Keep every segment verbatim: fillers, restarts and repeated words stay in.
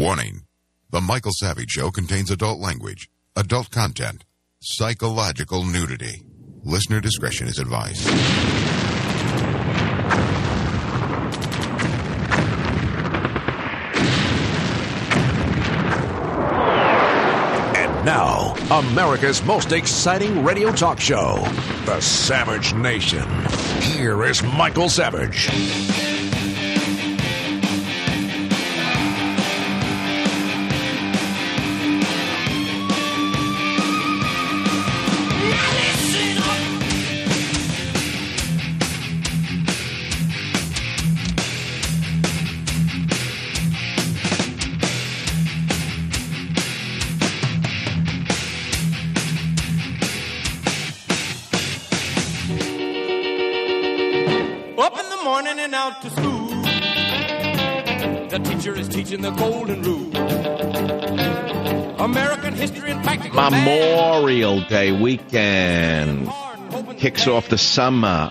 Warning. The Michael Savage Show contains adult language, adult content, psychological nudity. Listener discretion is advised. And now, America's most exciting radio talk show, The Savage Nation. Here is Michael Savage. Out to school, the teacher is teaching the golden rule. American history and practical Memorial Day weekend kicks off the summer.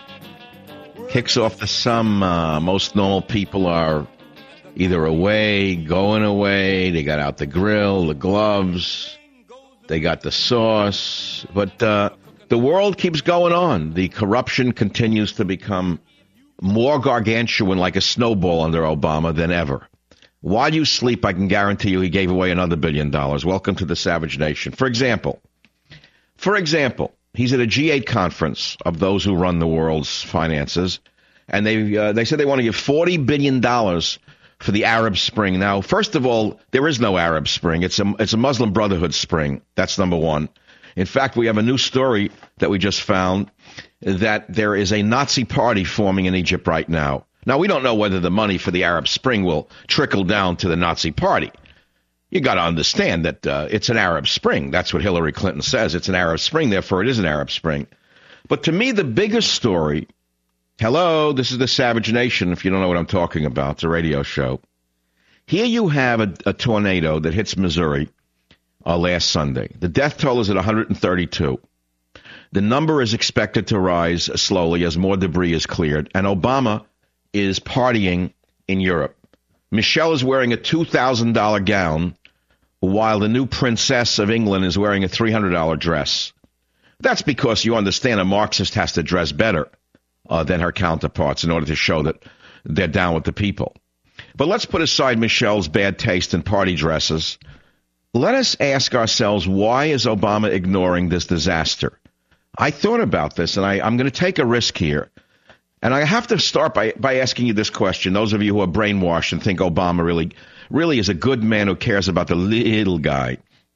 Kicks off the summer. Most normal people are either away, going away. They got out the grill, the gloves. They got the sauce. But uh, the world keeps going on. The corruption continues to become more gargantuan like a snowball under Obama than ever. While you sleep, I can guarantee you he gave away another billion dollars. Welcome to the Savage Nation. For example, for example, he's at a G eight conference of those who run the world's finances, and they uh, they said they want to give forty billion dollars for the Arab Spring. Now, first of all, there is no Arab Spring. It's a, it's a Muslim Brotherhood Spring. That's number one. In fact, we have a new story that we just found that there is a Nazi party forming in Egypt right now. Now, we don't know whether the money for the Arab Spring will trickle down to the Nazi party. You got to understand that uh, it's an Arab Spring. That's what Hillary Clinton says. It's an Arab Spring, therefore it is an Arab Spring. But to me, the biggest story, hello, this is the Savage Nation, if you don't know what I'm talking about. It's a radio show. Here you have a, a tornado that hits Missouri uh, last Sunday. The death toll is at one hundred thirty-two. The number is expected to rise slowly as more debris is cleared, and Obama is partying in Europe. Michelle is wearing a two thousand dollars gown, while the new princess of England is wearing a three hundred dollars dress. That's because you understand a Marxist has to dress better uh, than her counterparts in order to show that they're down with the people. But let's put aside Michelle's bad taste in party dresses. Let us ask ourselves, why is Obama ignoring this disaster? I thought about this, and I, I'm going to take a risk here. And I have to start by, by asking you this question. Those of you who are brainwashed and think Obama really, really is a good man who cares about the little guy.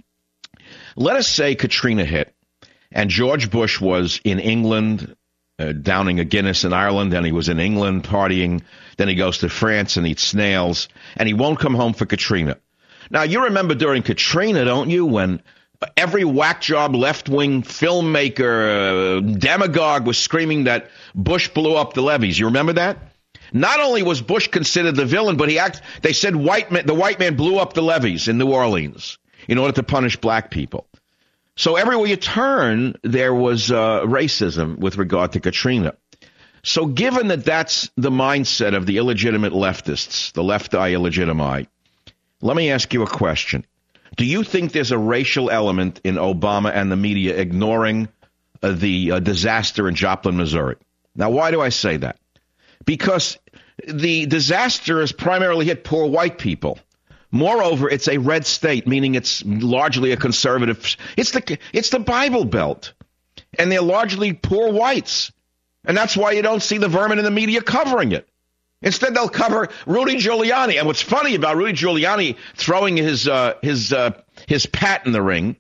Let us say Katrina hit, and George Bush was in England, uh, downing a Guinness in Ireland, and he was in England partying. Then he goes to France and eats snails, and he won't come home for Katrina. Now, you remember during Katrina, don't you, when every whack job left-wing filmmaker, uh, demagogue was screaming that Bush blew up the levees. You remember that? Not only was Bush considered the villain, but he act, they said white man, the white man blew up the levees in New Orleans in order to punish black people. So everywhere you turn, there was uh, racism with regard to Katrina. So given that that's the mindset of the illegitimate leftists, the left-eye illegitimi, let me ask you a question. Do you think there's a racial element in Obama and the media ignoring uh, the uh, disaster in Joplin, Missouri? Now, why do I say that? Because the disaster has primarily hit poor white people. Moreover, it's a red state, meaning it's largely a conservative. It's the it's the Bible Belt, and they're largely poor whites. And that's why you don't see the vermin in the media covering it. Instead, they'll cover Rudy Giuliani. And what's funny about Rudy Giuliani throwing his uh, his uh, his pat in the ring,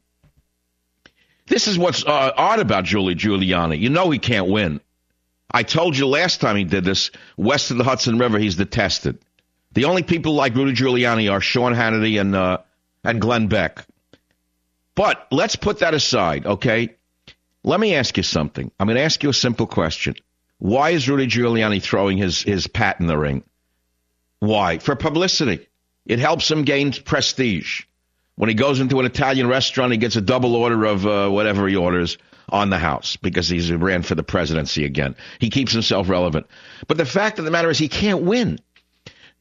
this is what's uh, odd about Giulia Giuliani. You know he can't win. I told you last time he did this, west of the Hudson River, he's detested. The only people like Rudy Giuliani are Sean Hannity and uh, and Glenn Beck. But let's put that aside, okay? Let me ask you something. I'm going to ask you a simple question. Why is Rudy Giuliani throwing his, his pat in the ring? Why? For publicity. It helps him gain prestige. When he goes into an Italian restaurant, he gets a double order of uh, whatever he orders on the house because he's ran for the presidency again. He keeps himself relevant. But the fact of the matter is he can't win.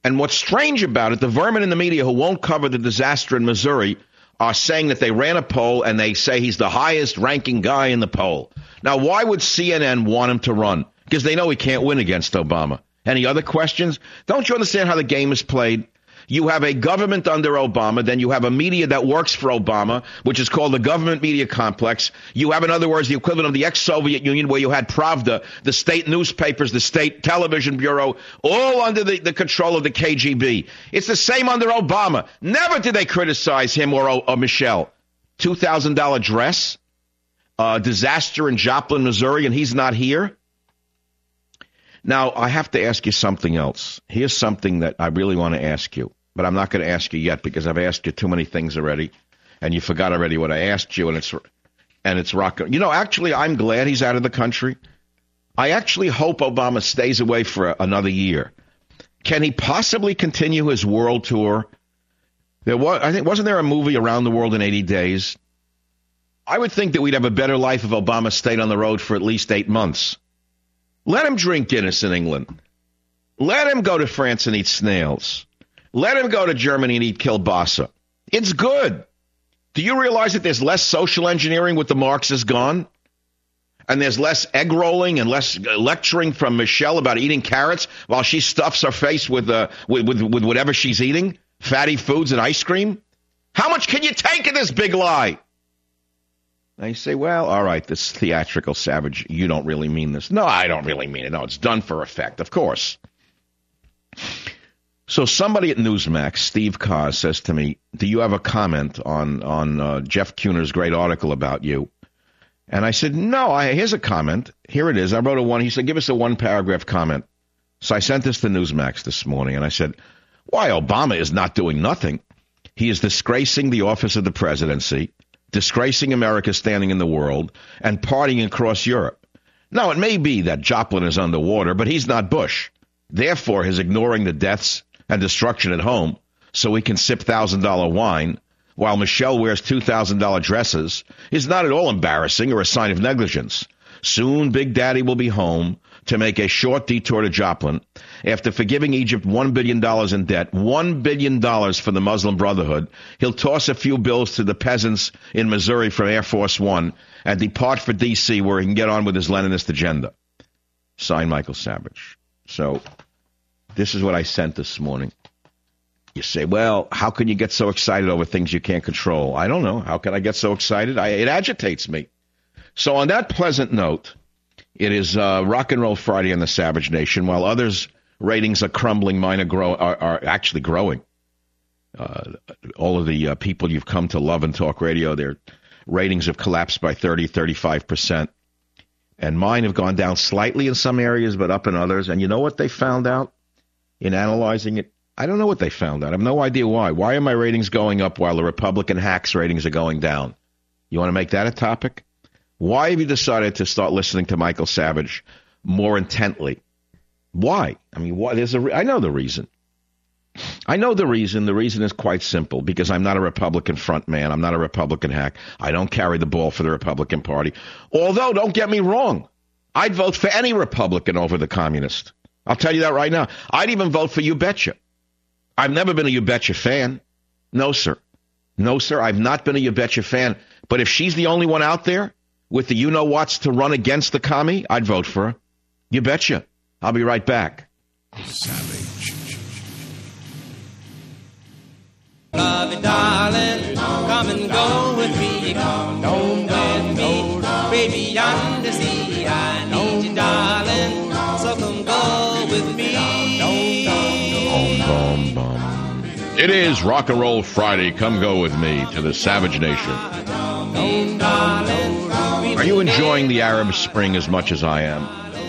And what's strange about it, the vermin in the media who won't cover the disaster in Missouri are saying that they ran a poll and they say he's the highest ranking guy in the poll. Now, why would C N N want him to run? Because they know he can't win against Obama. Any other questions? Don't you understand how the game is played? You have a government under Obama, then you have a media that works for Obama, which is called the government media complex. You have, in other words, the equivalent of the ex-Soviet Union, where you had Pravda, the state newspapers, the state television bureau, all under the, the control of the K G B. It's the same under Obama. Never did they criticize him or, or Michelle. two thousand dollars dress, uh, disaster in Joplin, Missouri, and he's not here. Now, I have to ask you something else. Here's something that I really want to ask you, but I'm not going to ask you yet because I've asked you too many things already, and you forgot already what I asked you, and it's and it's rock. You know, actually, I'm glad he's out of the country. I actually hope Obama stays away for another year. Can he possibly continue his world tour? There was, I think, wasn't there a movie Around the World in eighty days? I would think that we'd have a better life if Obama stayed on the road for at least eight months. Let him drink Guinness in England. Let him go to France and eat snails. Let him go to Germany and eat kielbasa. It's good. Do you realize that there's less social engineering with the Marxists gone? And there's less egg rolling and less lecturing from Michelle about eating carrots while she stuffs her face with, uh, with, with, with whatever she's eating, fatty foods and ice cream? How much can you take of this big lie? Now you say, well, all right, this theatrical savage, you don't really mean this. No, I don't really mean it. No, it's done for effect, of course. So somebody at Newsmax, Steve Carr, says to me, do you have a comment on, on uh, Jeff Kuhner's great article about you? And I said, no, I, here's a comment. Here it is. I wrote a one. He said, give us a one-paragraph comment. So I sent this to Newsmax this morning, and I said, why, Obama is not doing nothing. He is disgracing the office of the presidency, disgracing America's standing in the world, and partying across Europe. Now, it may be that Joplin is underwater, but he's not Bush. Therefore, his ignoring the deaths and destruction at home so he can sip one thousand dollars wine while Michelle wears two thousand dollars dresses is not at all embarrassing or a sign of negligence. Soon, Big Daddy will be home to make a short detour to Joplin after forgiving Egypt one billion dollars in debt, one billion dollars for the Muslim Brotherhood. He'll toss a few bills to the peasants in Missouri from Air Force One and depart for D C where he can get on with his Leninist agenda. Signed, Michael Savage. So this is what I sent this morning. You say, well, how can you get so excited over things you can't control? I don't know. How can I get so excited? I, it agitates me. So on that pleasant note, it is uh, Rock and Roll Friday on the Savage Nation. While others' ratings are crumbling, mine are, grow- are, are actually growing. Uh, all of the uh, people you've come to love and talk radio, their ratings have collapsed by thirty, thirty-five percent. And mine have gone down slightly in some areas, but up in others. And you know what they found out in analyzing it? I don't know what they found out. I have no idea why. Why are my ratings going up while the Republican hacks' ratings are going down? You want to make that a topic? Why have you decided to start listening to Michael Savage more intently? Why? I mean, why? There's a re- I know the reason. I know the reason. The reason is quite simple, because I'm not a Republican front man. I'm not a Republican hack. I don't carry the ball for the Republican Party. Although, don't get me wrong, I'd vote for any Republican over the communist. I'll tell you that right now. I'd even vote for You Betcha. I've never been a You Betcha fan. No, sir. No, sir. I've not been a You Betcha fan. But if she's the only one out there with the you-know-whats to run against the commie, I'd vote for her. You betcha. I'll be right back. Savage. Love it, darling, come and go with me, come on with me, baby, yonder sea, I need you, darling, so come go with me. Boom, boom, boom. It is Rock and Roll Friday. Come go with me to the Savage Nation. Are you enjoying the Arab Spring as much as I am?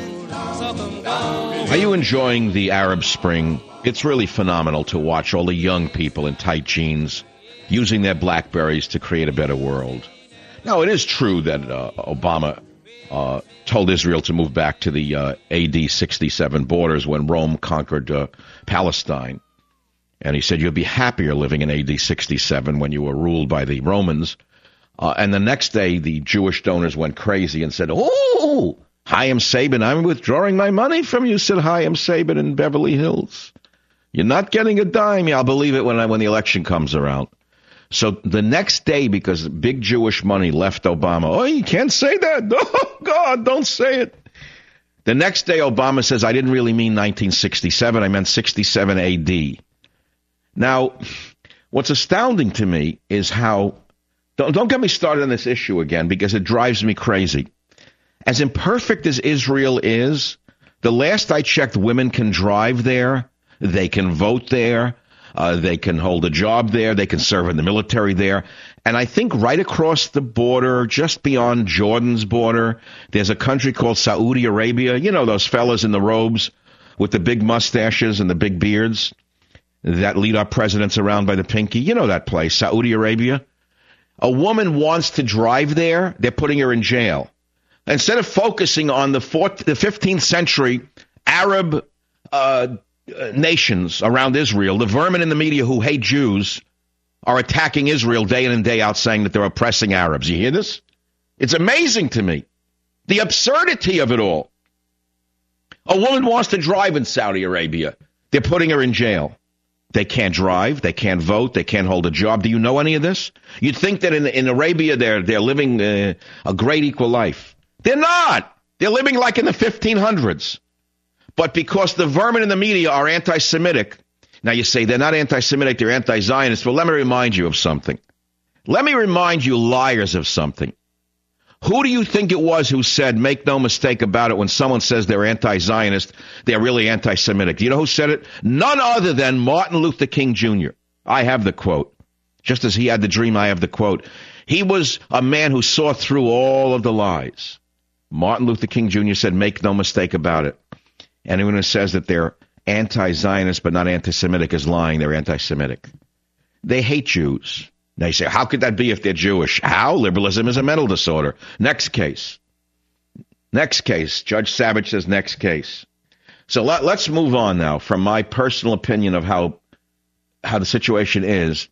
Are you enjoying the Arab Spring? It's really phenomenal to watch all the young people in tight jeans using their BlackBerries to create a better world. Now, it is true that uh, Obama uh, told Israel to move back to the uh, A D sixty-seven borders when Rome conquered uh, Palestine. And he said you'd be happier living in A D sixty-seven when you were ruled by the Romans. Uh, and the next day, the Jewish donors went crazy and said, oh, Chaim Sabin, I'm withdrawing my money from you, said Chaim Sabin in Beverly Hills. You're not getting a dime. Yeah, I'll believe it when I, when the election comes around. So the next day, because big Jewish money left Obama, oh, you can't say that. Oh, God, don't say it. The next day, Obama says, I didn't really mean nineteen sixty-seven. I meant sixty-seven A D. Now, what's astounding to me is how, don't, don't get me started on this issue again, because it drives me crazy. As imperfect as Israel is, the last I checked, women can drive there, they can vote there, uh, they can hold a job there, they can serve in the military there. And I think right across the border, just beyond Jordan's border, there's a country called Saudi Arabia. You know, those fellas in the robes with the big mustaches and the big beards that lead our presidents around by the pinky. You know that place, Saudi Arabia. A woman wants to drive there, they're putting her in jail. Instead of focusing on the, fourth, the fifteenth century Arab uh, nations around Israel, the vermin in the media who hate Jews are attacking Israel day in and day out, saying that they're oppressing Arabs. You hear this? It's amazing to me. The absurdity of it all. A woman wants to drive in Saudi Arabia. They're putting her in jail. They can't drive. They can't vote. They can't hold a job. Do you know any of this? You'd think that in, in Arabia they're, they're living uh, a great equal life. They're not. They're living like in the fifteen hundreds. But because the vermin in the media are anti-Semitic, now you say they're not anti-Semitic, they're anti-Zionist. Well, let me remind you of something. Let me remind you, liars, of something. Who do you think it was who said, make no mistake about it, when someone says they're anti-Zionist, they're really anti-Semitic? Do you know who said it? None other than Martin Luther King Junior I have the quote. Just as he had the dream, I have the quote. He was a man who saw through all of the lies. Martin Luther King Junior said, make no mistake about it. Anyone who says that they're anti-Zionist but not anti-Semitic is lying. They're anti-Semitic. They hate Jews. They say, how could that be if they're Jewish? How? Liberalism is a mental disorder. Next case. Next case. Judge Savage says next case. So let, let's move on now from my personal opinion of how how the situation is.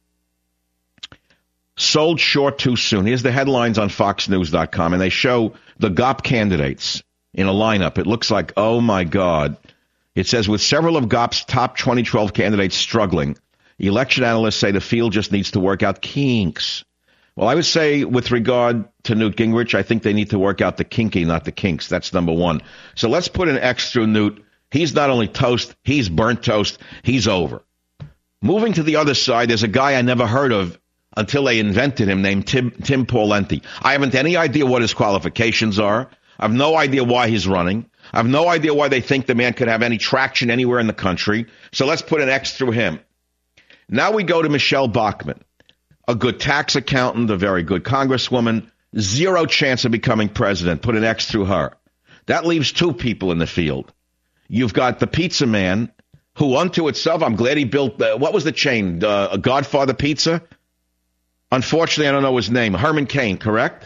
Sold short too soon. Here's the headlines on fox news dot com, and they show the G O P candidates in a lineup. It looks like, oh, my God. It says, with several of G O P's top twenty twelve candidates struggling, election analysts say the field just needs to work out kinks. Well, I would say with regard to Newt Gingrich, I think they need to work out the kinky, not the kinks. That's number one. So let's put an X through Newt. He's not only toast, he's burnt toast. He's over. Moving to the other side, there's a guy I never heard of until they invented him, named Tim, Tim Pawlenty. I haven't any idea what his qualifications are. I have no idea why he's running. I have no idea why they think the man could have any traction anywhere in the country. So let's put an X through him. Now we go to Michelle Bachmann, a good tax accountant, a very good congresswoman, zero chance of becoming president. Put an X through her. That leaves two people in the field. You've got the pizza man, who unto itself, I'm glad he built, uh, what was the chain? Uh, Godfather Pizza? Unfortunately, I don't know his name. Herman Cain, correct?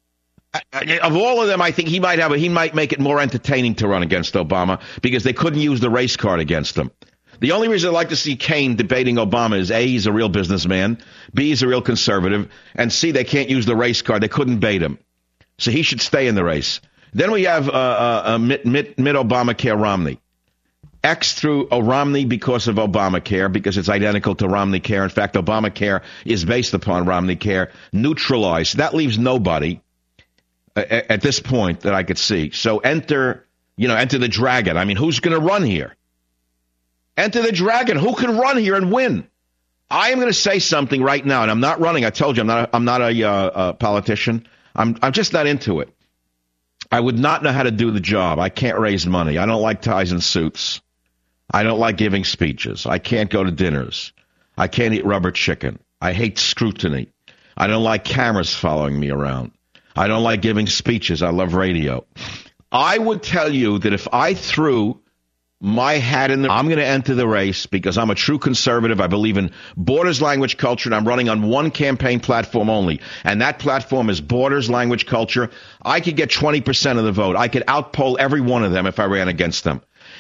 Of all of them, I think he might have a, he might make it more entertaining to run against Obama because they couldn't use the race card against him. The only reason I'd like to see Cain debating Obama is A, he's a real businessman, B, he's a real conservative, and C, they can't use the race card. They couldn't bait him. So he should stay in the race. Then we have uh, uh, uh, mid, mid, mid Obamacare Romney. X through uh, Romney because of Obamacare, because it's identical to Romney Care. In fact, Obamacare is based upon Romney Care. Neutralized. That leaves nobody at this point that I could see. So enter, you know, enter the dragon. I mean, who's going to run here? Enter the dragon. Who can run here and win? I am going to say something right now, and I'm not running. I told you I'm not. A, I'm not a, uh, a politician. I'm. I'm just not into it. I would not know how to do the job. I can't raise money. I don't like ties and suits. I don't like giving speeches. I can't go to dinners. I can't eat rubber chicken. I hate scrutiny. I don't like cameras following me around. I don't like giving speeches. I love radio. I would tell you that if I threw my hat in the, I'm going to enter the race because I'm a true conservative. I believe in Borders, language, culture, and I'm running on one campaign platform only, and that platform is Borders, language, culture. I could get twenty percent of the vote. I could outpoll every one of them if I ran against them.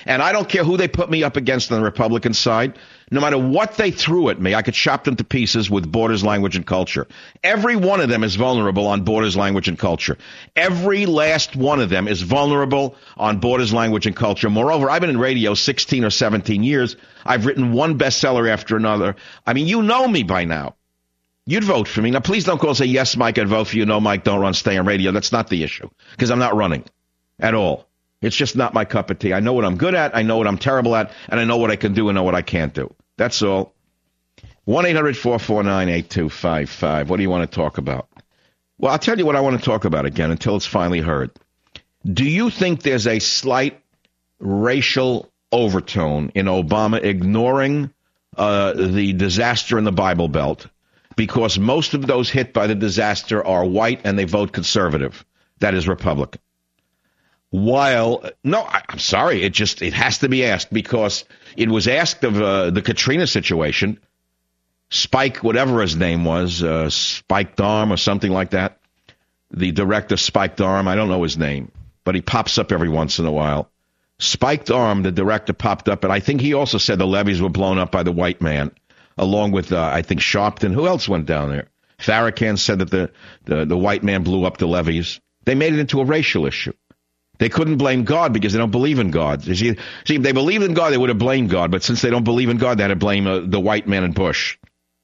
And I don't care who they put me up against on the Republican side. No matter what they threw at me, I could chop them to pieces with borders, language, and culture. Every one of them is vulnerable on borders, language, and culture. Every last one of them is vulnerable on borders, language, and culture. Moreover, I've been in radio sixteen or seventeen years. I've written one bestseller after another. I mean, you know me by now. You'd vote for me. Now, please don't call and say, yes, Mike, I'd vote for you. No, Mike, don't run, stay on radio. That's not the issue, because I'm not running at all. It's just not my cup of tea. I know what I'm good at, I know what I'm terrible at, and I know what I can do and know what I can't do. That's all. one eight hundred four four nine eight two five five. What do you want to talk about? Well, I'll tell you what I want to talk about again until it's finally heard. Do you think there's a slight racial overtone in Obama ignoring uh, the disaster in the Bible Belt because most of those hit by the disaster are white and they vote conservative? That is Republican. While, no, I, I'm sorry, it just, it has to be asked because it was asked of uh, the Katrina situation, Spike, whatever his name was, uh, Spike Darm or something like that, the director Spike Darm, I don't know his name, but he pops up every once in a while. Spike Darm, the director, popped up, and I think he also said the levees were blown up by the white man, along with, uh, I think, Sharpton. Who else went down there? Farrakhan said that the, the, the white man blew up the levees. They made it into a racial issue. They couldn't blame God because they don't believe in God. See, see, if they believed in God, they would have blamed God. But since they don't believe in God, they had to blame uh, the white man and Bush.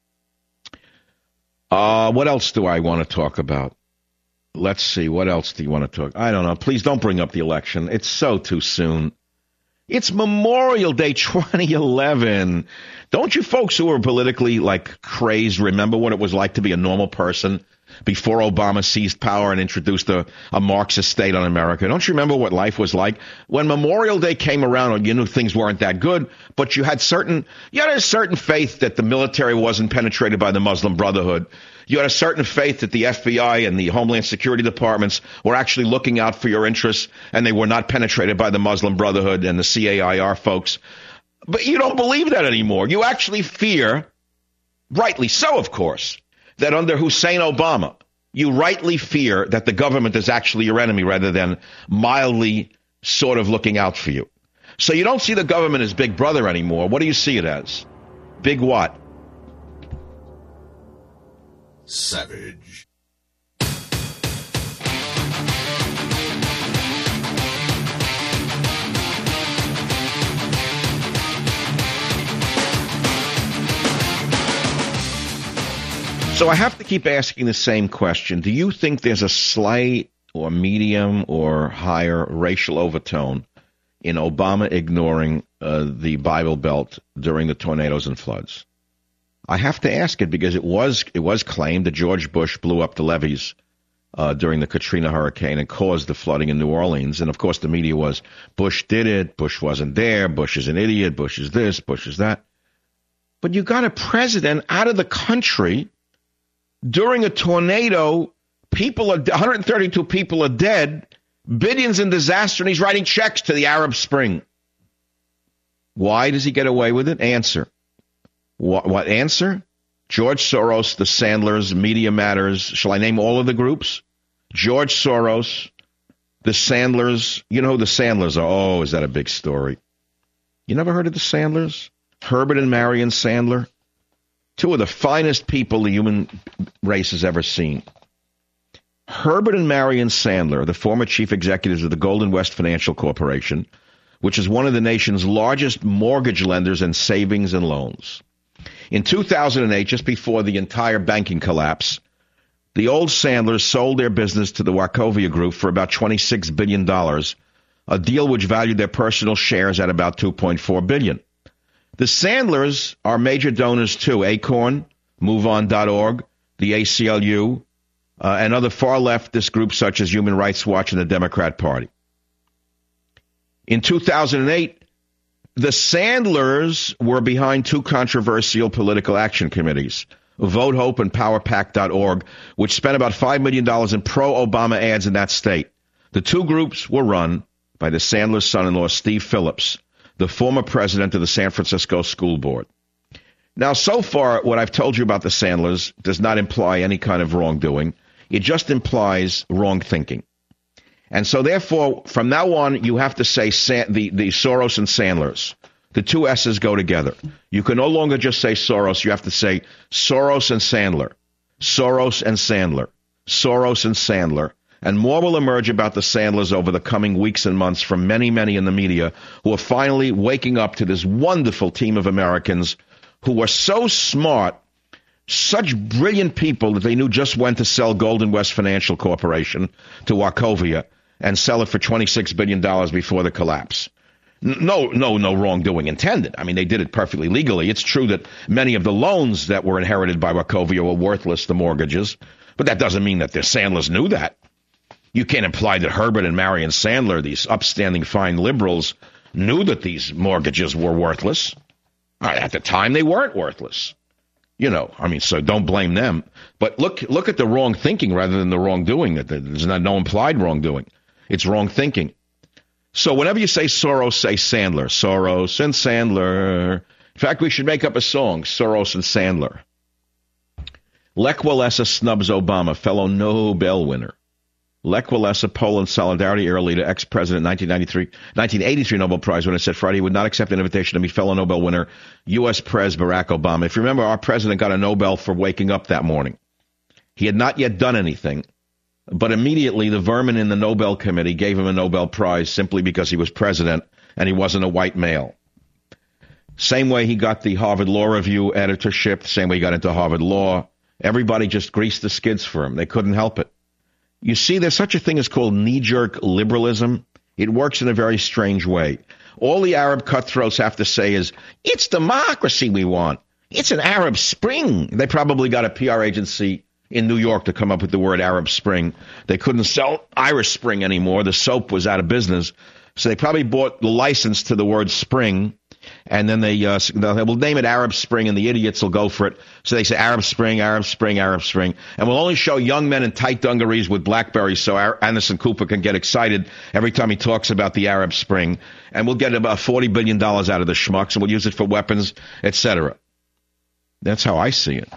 Uh, what else do I want to talk about? Let's see. What else do you want to talk? I don't know. Please don't bring up the election. It's so too soon. It's Memorial Day twenty eleven. Don't you folks who are politically, like, crazed remember what it was like to be a normal person before Obama seized power and introduced a, a Marxist state on America? Don't you remember what life was like? When Memorial Day came around, you knew things weren't that good, but you had certain, you had a certain faith that the military wasn't penetrated by the Muslim Brotherhood. You had a certain faith that the F B I and the Homeland Security departments were actually looking out for your interests, and they were not penetrated by the Muslim Brotherhood and the C A I R folks. But you don't believe that anymore. You actually fear, rightly so, of course, that under Hussein Obama, you rightly fear that the government is actually your enemy rather than mildly sort of looking out for you. So you don't see the government as Big Brother anymore. What do you see it as? Big what? Savage. So I have to keep asking the same question. Do you think there's a slight or medium or higher racial overtone in Obama ignoring uh, the Bible Belt during the tornadoes and floods? I have to ask it because it was it was claimed that George Bush blew up the levees uh, during the Katrina hurricane and caused the flooding in New Orleans. And, of course, the media was, Bush did it, Bush wasn't there, Bush is an idiot, Bush is this, Bush is that. But you got a president out of the country during a tornado. People are, one hundred thirty-two people are dead, billions in disaster, and he's writing checks to the Arab Spring. Why does he get away with it? Answer. What, what answer? George Soros, the Sandlers, Media Matters. Shall I name all of the groups? George Soros, the Sandlers. You know who the Sandlers are. Oh, is that a big story? You never heard of the Sandlers? Herbert and Marion Sandler. Two of the finest people the human race has ever seen. Herbert and Marion Sandler, the former chief executives of the Golden West Financial Corporation, which is one of the nation's largest mortgage lenders and savings and loans. In two thousand eight, just before the entire banking collapse, the old Sandlers sold their business to the Wachovia Group for about twenty-six billion dollars, a deal which valued their personal shares at about two point four billion dollars. The Sandlers are major donors too: Acorn, move on dot org, the A C L U, uh, and other far leftist groups such as Human Rights Watch and the Democrat Party. In two thousand eight, the Sandlers were behind two controversial political action committees, Vote Hope and Power Pack dot org, which spent about five million dollars in pro-Obama ads in that state. The two groups were run by the Sandler's son-in-law, Steve Phillips, the former president of the San Francisco School Board. Now, so far, what I've told you about the Sandlers does not imply any kind of wrongdoing. It just implies wrong thinking. And so, therefore, from now on, you have to say San, the, the Soros and Sandlers. The two S's go together. You can no longer just say Soros. You have to say Soros and Sandler. Soros and Sandler. Soros and Sandler. And more will emerge about the Sandlers over the coming weeks and months from many, many in the media who are finally waking up to this wonderful team of Americans who are so smart, such brilliant people that they knew just when to sell Golden West Financial Corporation to Wachovia and sell it for twenty-six billion dollars before the collapse. No, no, no wrongdoing intended. I mean, they did it perfectly legally. It's true that many of the loans that were inherited by Wachovia were worthless, the mortgages, but that doesn't mean that the Sandlers knew that. You can't imply that Herbert and Marion Sandler, these upstanding fine liberals, knew that these mortgages were worthless. At the time, they weren't worthless. You know, I mean, so don't blame them. But look, look at the wrong thinking rather than the wrongdoing. There's no implied wrongdoing. It's wrong thinking. So whenever you say Soros, say Sandler. Soros and Sandler. In fact, we should make up a song, Soros and Sandler. Lech Walesa snubs Obama, fellow Nobel winner. Lech Walesa, Poland Solidarity era leader, ex-president, nineteen ninety-three, nineteen eighty-three Nobel Prize winner, said Friday he would not accept an invitation to meet fellow Nobel winner, U S Pres Barack Obama. If you remember, our president got a Nobel for waking up that morning. He had not yet done anything. But immediately, the vermin in the Nobel Committee gave him a Nobel Prize simply because he was president and he wasn't a white male. Same way he got the Harvard Law Review editorship, same way he got into Harvard Law. Everybody just greased the skids for him. They couldn't help it. You see, there's such a thing as called knee-jerk liberalism. It works in a very strange way. All the Arab cutthroats have to say is, it's democracy we want. It's an Arab Spring. They probably got a P R agency in New York to come up with the word Arab Spring. They couldn't sell Irish Spring anymore. The soap was out of business. So they probably bought the license to the word Spring, and then they, uh, they will name it Arab Spring, and the idiots will go for it. So they say Arab Spring, Arab Spring, Arab Spring. And we'll only show young men in tight dungarees with Blackberries so Anderson Cooper can get excited every time he talks about the Arab Spring. And we'll get about forty billion dollars out of the schmucks, and we'll use it for weapons, et cetera. That's how I see it.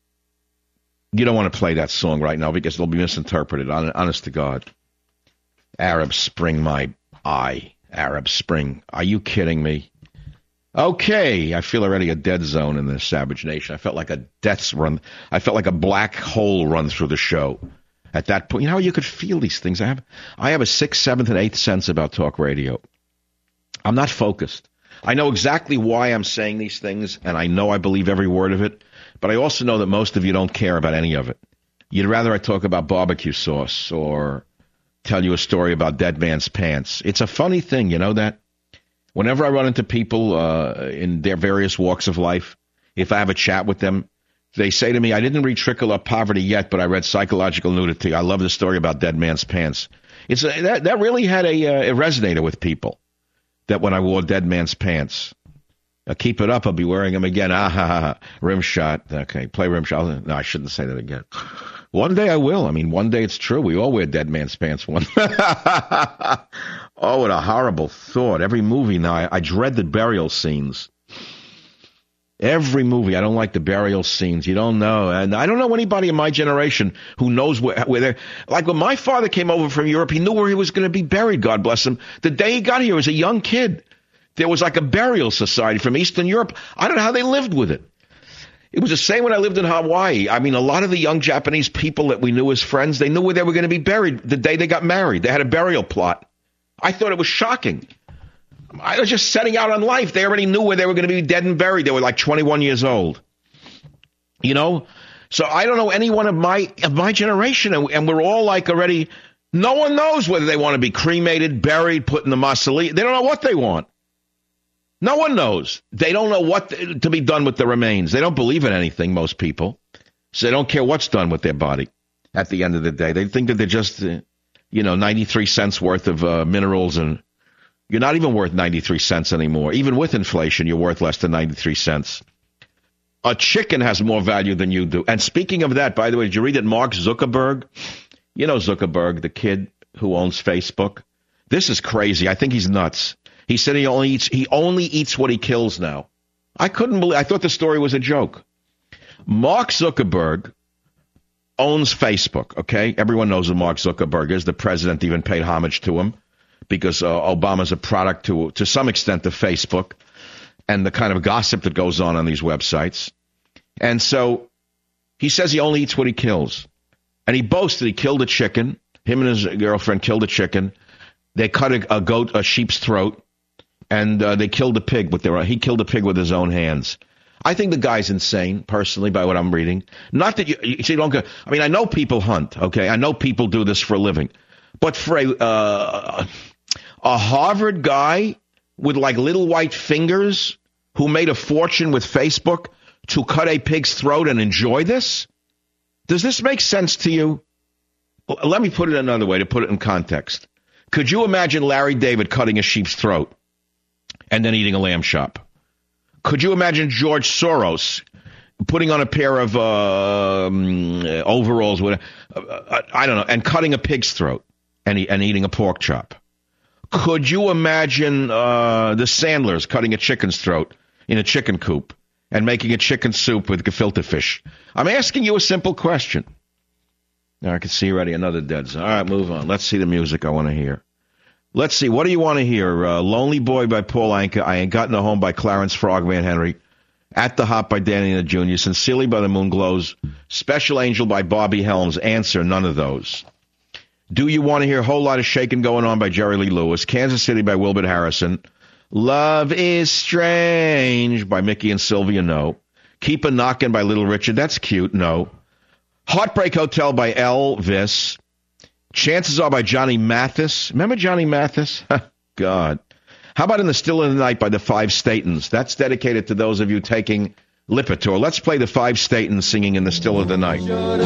You don't want to play that song right now because it'll be misinterpreted, honest to God. Arab Spring, my eye. Arab Spring. Are you kidding me? Okay, I feel already a dead zone in the Savage Nation. I felt like a death run. I felt like a black hole run through the show. At that point, you know how you could feel these things? I have, I have a sixth, seventh, and eighth sense about talk radio. I'm not focused. I know exactly why I'm saying these things, and I know I believe every word of it. But I also know that most of you don't care about any of it. You'd rather I talk about barbecue sauce or tell you a story about Dead Man's Pants. It's a funny thing, you know that? Whenever I run into people uh, in their various walks of life, if I have a chat with them, they say to me, I didn't read Trickle Up Poverty yet, but I read Psychological Nudity. I love the story about Dead Man's Pants. It's a, that, that really had a, uh, a resonator with people, that when I wore Dead Man's Pants. Uh, keep it up. I'll be wearing them again. Ah, ha, ha, ha. Rim shot. Okay, play rim shot. No, I shouldn't say that again. One day I will. I mean, one day it's true. We all wear Dead Man's Pants one. Oh, what a horrible thought. Every movie now, I, I dread the burial scenes. Every movie, I don't like the burial scenes. You don't know. And I don't know anybody in my generation who knows where, where they're. Like when my father came over from Europe, he knew where he was going to be buried, God bless him. The day he got here as a young kid, there was like a burial society from Eastern Europe. I don't know how they lived with it. It was the same when I lived in Hawaii. I mean, a lot of the young Japanese people that we knew as friends, they knew where they were going to be buried the day they got married. They had a burial plot. I thought it was shocking. I was just setting out on life. They already knew where they were going to be dead and buried. They were like twenty-one years old. You know? So I don't know anyone of my of my generation, and, and we're all like already, no one knows whether they want to be cremated, buried, put in the mausoleum. They don't know what they want. No one knows. They don't know what to, to be done with the remains. They don't believe in anything, most people. So they don't care what's done with their body at the end of the day. They think that they're just, uh, you know, ninety-three cents worth of uh, minerals, and you're not even worth ninety-three cents anymore. Even with inflation, you're worth less than ninety-three cents. A chicken has more value than you do. And speaking of that, by the way, did you read that Mark Zuckerberg, you know Zuckerberg, the kid who owns Facebook? This is crazy. I think he's nuts. He said he only eats he only eats what he kills now. I couldn't believe I thought the story was a joke. Mark Zuckerberg owns Facebook, okay? Everyone knows who Mark Zuckerberg is. The president even paid homage to him because uh, Obama's a product to to some extent of Facebook and the kind of gossip that goes on on these websites. And so he says he only eats what he kills. And he boasted he killed a chicken. Him and his girlfriend killed a chicken. They cut a, a goat, a sheep's throat, and uh, they killed a pig with their. He killed a pig with his own hands. I think the guy's insane, personally, by what I'm reading. Not that you, you see, don't go. I mean, I know people hunt. Okay, I know people do this for a living, but for a uh, a Harvard guy with like little white fingers who made a fortune with Facebook to cut a pig's throat and enjoy this, does this make sense to you? Let me put it another way to put it in context. Could you imagine Larry David cutting a sheep's throat and then eating a lamb chop? Could you imagine George Soros putting on a pair of uh, um, overalls, with, uh, I don't know, and cutting a pig's throat and, e- and eating a pork chop? Could you imagine uh, the Sandlers cutting a chicken's throat in a chicken coop and making a chicken soup with gefilte fish? I'm asking you a simple question. Now, I can see already another dead zone. All right, move on. Let's see the music I want to hear. Let's see. What do you want to hear? Uh, Lonely Boy by Paul Anka. I Ain't Got No Home by Clarence Frogman Henry. At the Hop by Danny Junior Sincerely by the Moonglows. Special Angel by Bobby Helms. Answer, none of those. Do you want to hear a whole lot of shaking going on by Jerry Lee Lewis? Kansas City by Wilbert Harrison. Love is Strange by Mickey and Sylvia. No. Keep a Knockin' by Little Richard. That's cute. No. Heartbreak Hotel by Elvis. Chances Are by Johnny Mathis. Remember Johnny Mathis? God. How about In the Still of the Night by the Five Statons? That's dedicated to those of you taking Lipitor. Let's play the Five Statons singing In the Still of the Night.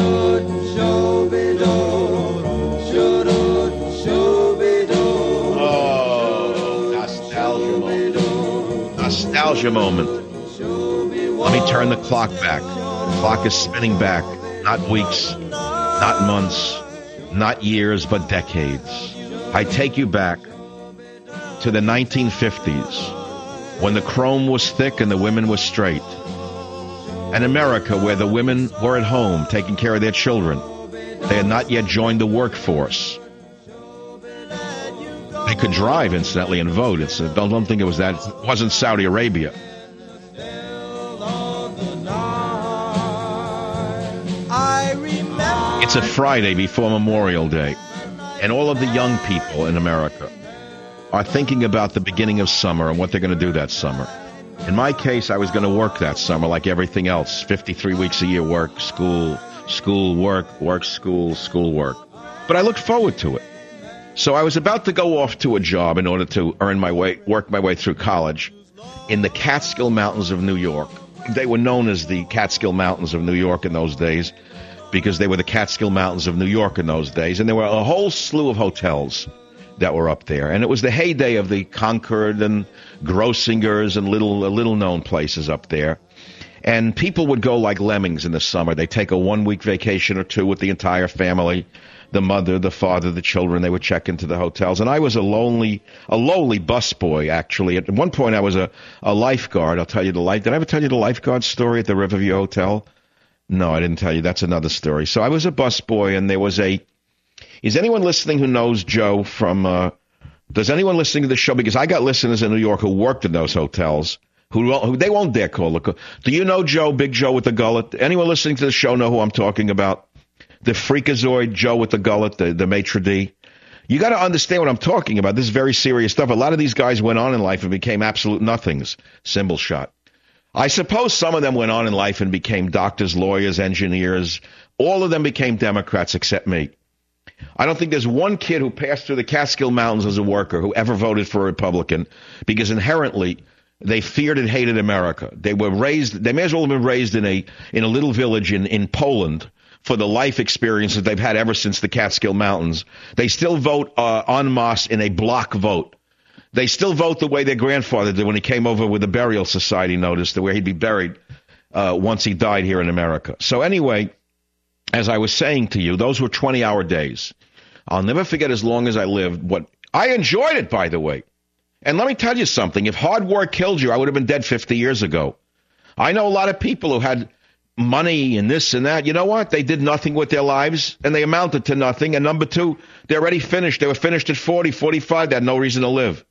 Oh, nostalgia moment. Nostalgia moment. Let me turn the clock back. The clock is spinning back. Not weeks, not months, not years, but decades. I take you back to the nineteen fifties, when the chrome was thick and the women were straight. An America where the women were at home taking care of their children. They had not yet joined the workforce. They could drive, incidentally, and vote. It's, uh, don't, don't think it was that. It wasn't Saudi Arabia. It's a Friday before Memorial Day, and all of the young people in America are thinking about the beginning of summer and what they're going to do that summer. In my case, I was going to work that summer like everything else, fifty-three weeks a year, work, school, school, work, work, school, school, work. But I looked forward to it. So I was about to go off to a job in order to earn my way, work my way through college in the Catskill Mountains of New York. They were known as the Catskill Mountains of New York in those days, because they were the Catskill Mountains of New York in those days. And there were a whole slew of hotels that were up there. And it was the heyday of the Concord and Grossinger's and little little-known places up there. And people would go like lemmings in the summer. They'd take a one-week vacation or two with the entire family, the mother, the father, the children. They would check into the hotels. And I was a lonely, a lowly busboy, actually. At one point, I was a, a lifeguard. I'll tell you the life. Did I ever tell you the lifeguard story at the Riverview Hotel? No, I didn't tell you. That's another story. So I was a busboy, and there was a... Is anyone listening who knows Joe from... Uh, does anyone listening to the show? Because I got listeners in New York who worked in those hotels, who, who they won't dare call it. Do you know Joe, Big Joe with the gullet? Anyone listening to the show know who I'm talking about? The freakazoid Joe with the gullet, the, the maitre d'. You got to understand what I'm talking about. This is very serious stuff. A lot of these guys went on in life and became absolute nothings. Symbol shot. I suppose some of them went on in life and became doctors, lawyers, engineers. All of them became Democrats except me. I don't think there's one kid who passed through the Catskill Mountains as a worker who ever voted for a Republican, because inherently they feared and hated America. They were raised, they may as well have been raised in a in a little village in, in Poland for the life experiences they've had ever since the Catskill Mountains. They still vote uh, en masse in a block vote. They still vote the way their grandfather did when he came over with a burial society notice, the way he'd be buried uh, once he died here in America. So anyway, as I was saying to you, those were twenty-hour days. I'll never forget as long as I lived. What I enjoyed it, by the way. And let me tell you something. If hard work killed you, I would have been dead fifty years ago. I know a lot of people who had money and this and that. You know what? They did nothing with their lives, and they amounted to nothing. And number two, they're already finished. They were finished at forty, forty-five. They had no reason to live.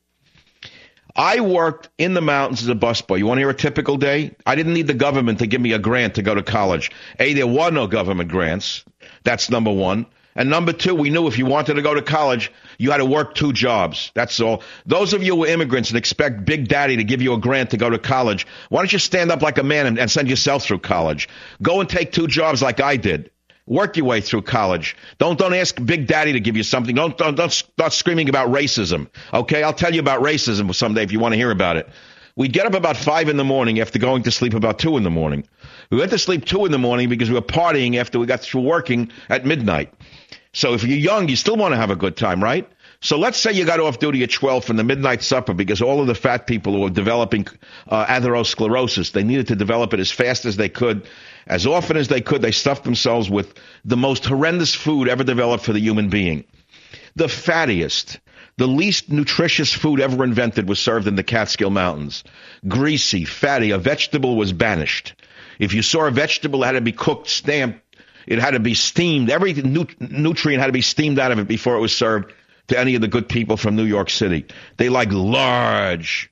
I worked in the mountains as a busboy. You want to hear a typical day? I didn't need the government to give me a grant to go to college. A, there were no government grants. That's number one. And number two, we knew if you wanted to go to college, you had to work two jobs. That's all. Those of you who are immigrants and expect Big Daddy to give you a grant to go to college, why don't you stand up like a man and, and send yourself through college? Go and take two jobs like I did. Work your way through college. Don't don't ask Big Daddy to give you something. Don't don't, don't start screaming about racism. Okay, I'll tell you about racism someday if you want to hear about it. We'd get up about five in the morning after going to sleep about two in the morning. We went to sleep two in the morning because we were partying after we got through working at midnight. So if you're young, you still want to have a good time, right? So let's say you got off duty at twelve from the midnight supper because all of the fat people who were developing uh, atherosclerosis, they needed to develop it as fast as they could. As often as they could, they stuffed themselves with the most horrendous food ever developed for the human being. The fattiest, the least nutritious food ever invented was served in the Catskill Mountains. Greasy, fatty, a vegetable was banished. If you saw a vegetable, it had to be cooked, stamped, it had to be steamed. Every nu- nutrient had to be steamed out of it before it was served to any of the good people from New York City. They like large,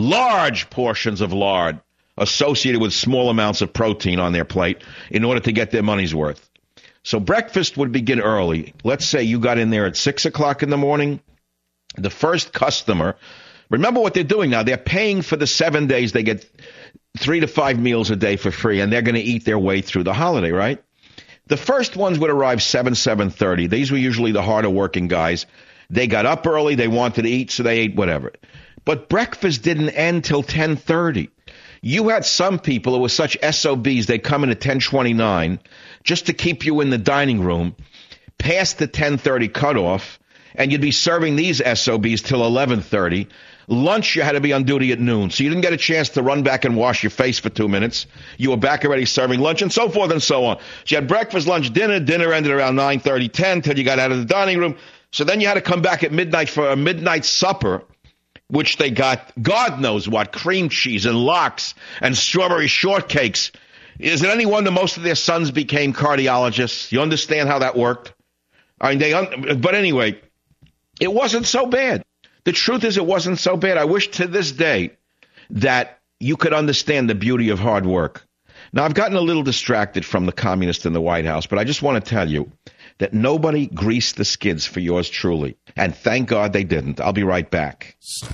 large portions of lard associated with small amounts of protein on their plate in order to get their money's worth. So breakfast would begin early. Let's say you got in there at six o'clock in the morning. The first customer, remember what they're doing now. They're paying for the seven days. They get three to five meals a day for free, and they're going to eat their way through the holiday, right? The first ones would arrive seven, seven thirty. These were usually the harder working guys. They got up early. They wanted to eat, so they ate whatever. But breakfast didn't end till ten thirty. You had some people who were such S O Bs, they'd come in at ten twenty-nine just to keep you in the dining room past the ten thirty cutoff, and you'd be serving these S O Bs till eleven thirty. Lunch, you had to be on duty at noon, so you didn't get a chance to run back and wash your face for two minutes. You were back already serving lunch, and so forth and so on. So you had breakfast, lunch, dinner. Dinner ended around nine thirty, ten, till you got out of the dining room. So then you had to come back at midnight for a midnight supper, which they got God knows what, cream cheese and lox and strawberry shortcakes. Is it any wonder most of their sons became cardiologists? You understand how that worked? I mean, they. Un- but anyway, it wasn't so bad. The truth is it wasn't so bad. I wish to this day that you could understand the beauty of hard work. Now, I've gotten a little distracted from the communists in the White House, but I just want to tell you that nobody greased the skids for yours truly. And thank God they didn't. I'll be right back.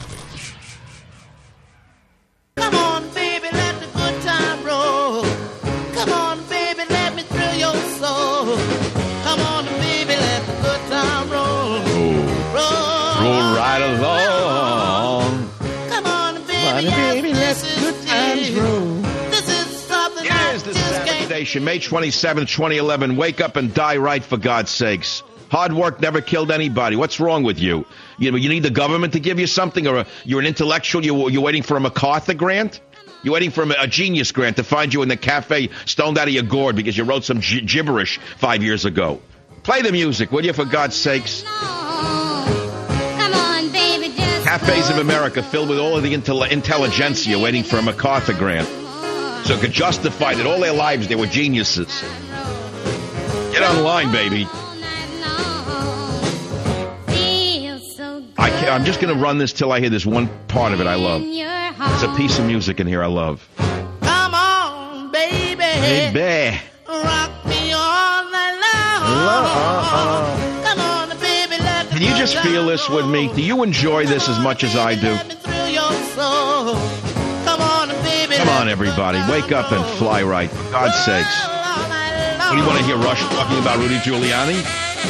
Come on, baby, let the good time roll. Come on, baby, let me thrill your soul. Come on, baby, let the good time roll. Roll, roll right along. Come on, baby, Come on, baby, let the good times roll. This is something It I is the just Saturday can't. Station, May twenty-seventh, twenty eleven. Wake up and die right, for God's sakes. Hard work never killed anybody. What's wrong with you? You know, you need the government to give you something, or a, you're an intellectual. You, you're waiting for a MacArthur grant? You're waiting for a, a genius grant to find you in the cafe stoned out of your gourd because you wrote some gi- gibberish five years ago. Play the music, will you, for God's sakes? Come on, baby, just Cafes of America filled with all of the intel- intelligentsia waiting for a MacArthur grant. So it could justify that all their lives they were geniuses. Get online, baby. I can't, I'm just going to run this till I hear this one part of it I love. It's a piece of music in here I love. Come on, baby. Baby. Rock me all night long. Come on, baby, let the Can you good just time feel this with me? Do you enjoy this as much as I do? Let me thrill your soul. Come on, baby. Come on, everybody. Wake up and fly right. For God's sakes. What do you want to hear Rush talking about Rudy Giuliani?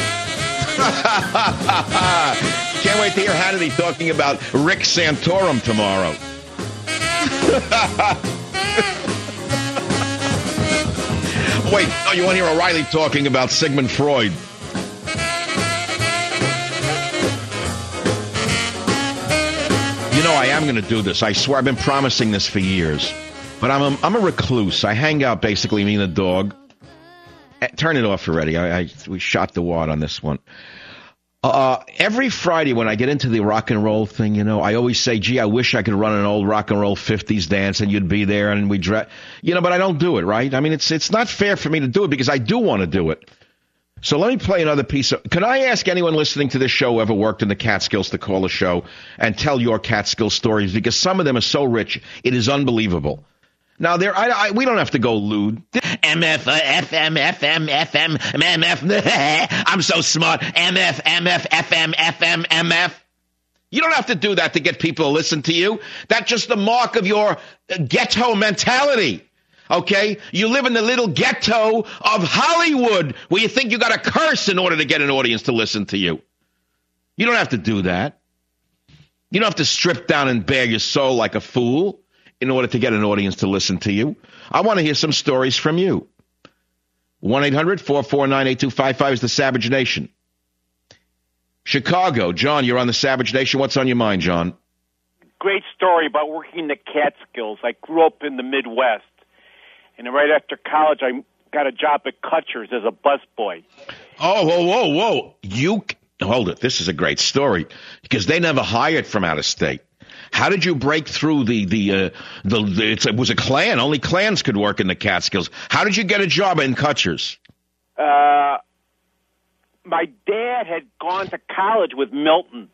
Can't wait to hear Hannity talking about Rick Santorum tomorrow. Wait, no, you want to hear O'Reilly talking about Sigmund Freud. You know, I am going to do this. I swear I've been promising this for years. But I'm a, I'm a recluse. I hang out, basically, me and the dog. Eh, Turn it off already. I, I, we shot the wad on this one. Uh, every Friday when I get into the rock and roll thing, you know, I always say, gee, I wish I could run an old rock and roll fifties dance and you'd be there and we dress, you know, but I don't do it, right? I mean, it's it's not fair for me to do it because I do want to do it. So let me play another piece of, can I ask anyone listening to this show who ever worked in the Catskills to call the show and tell your Catskill stories, because some of them are so rich, it is unbelievable. Now, there, I, I, we don't have to go lewd. M F, uh, F M, F M, F M, M F. I'm so smart. M F, M F, F M, F M, M F. You don't have to do that to get people to listen to you. That's just the mark of your ghetto mentality. Okay? You live in the little ghetto of Hollywood where you think you got to curse in order to get an audience to listen to you. You don't have to do that. You don't have to strip down and bare your soul like a fool in order to get an audience to listen to you. I want to hear some stories from you. one eight hundred four four nine eight two five five is the Savage Nation. Chicago, John, you're on the Savage Nation. What's on your mind, John? Great story about working in the Catskills. I grew up in the Midwest, and right after college, I got a job at Kutcher's as a busboy. Oh, whoa, whoa, whoa. You, hold it. This is a great story because they never hired from out of state. How did you break through the, the, uh, the, the it's, it was a clan. Only clans could work in the Catskills. How did you get a job in Kutcher's? Uh, my dad had gone to college with Milton.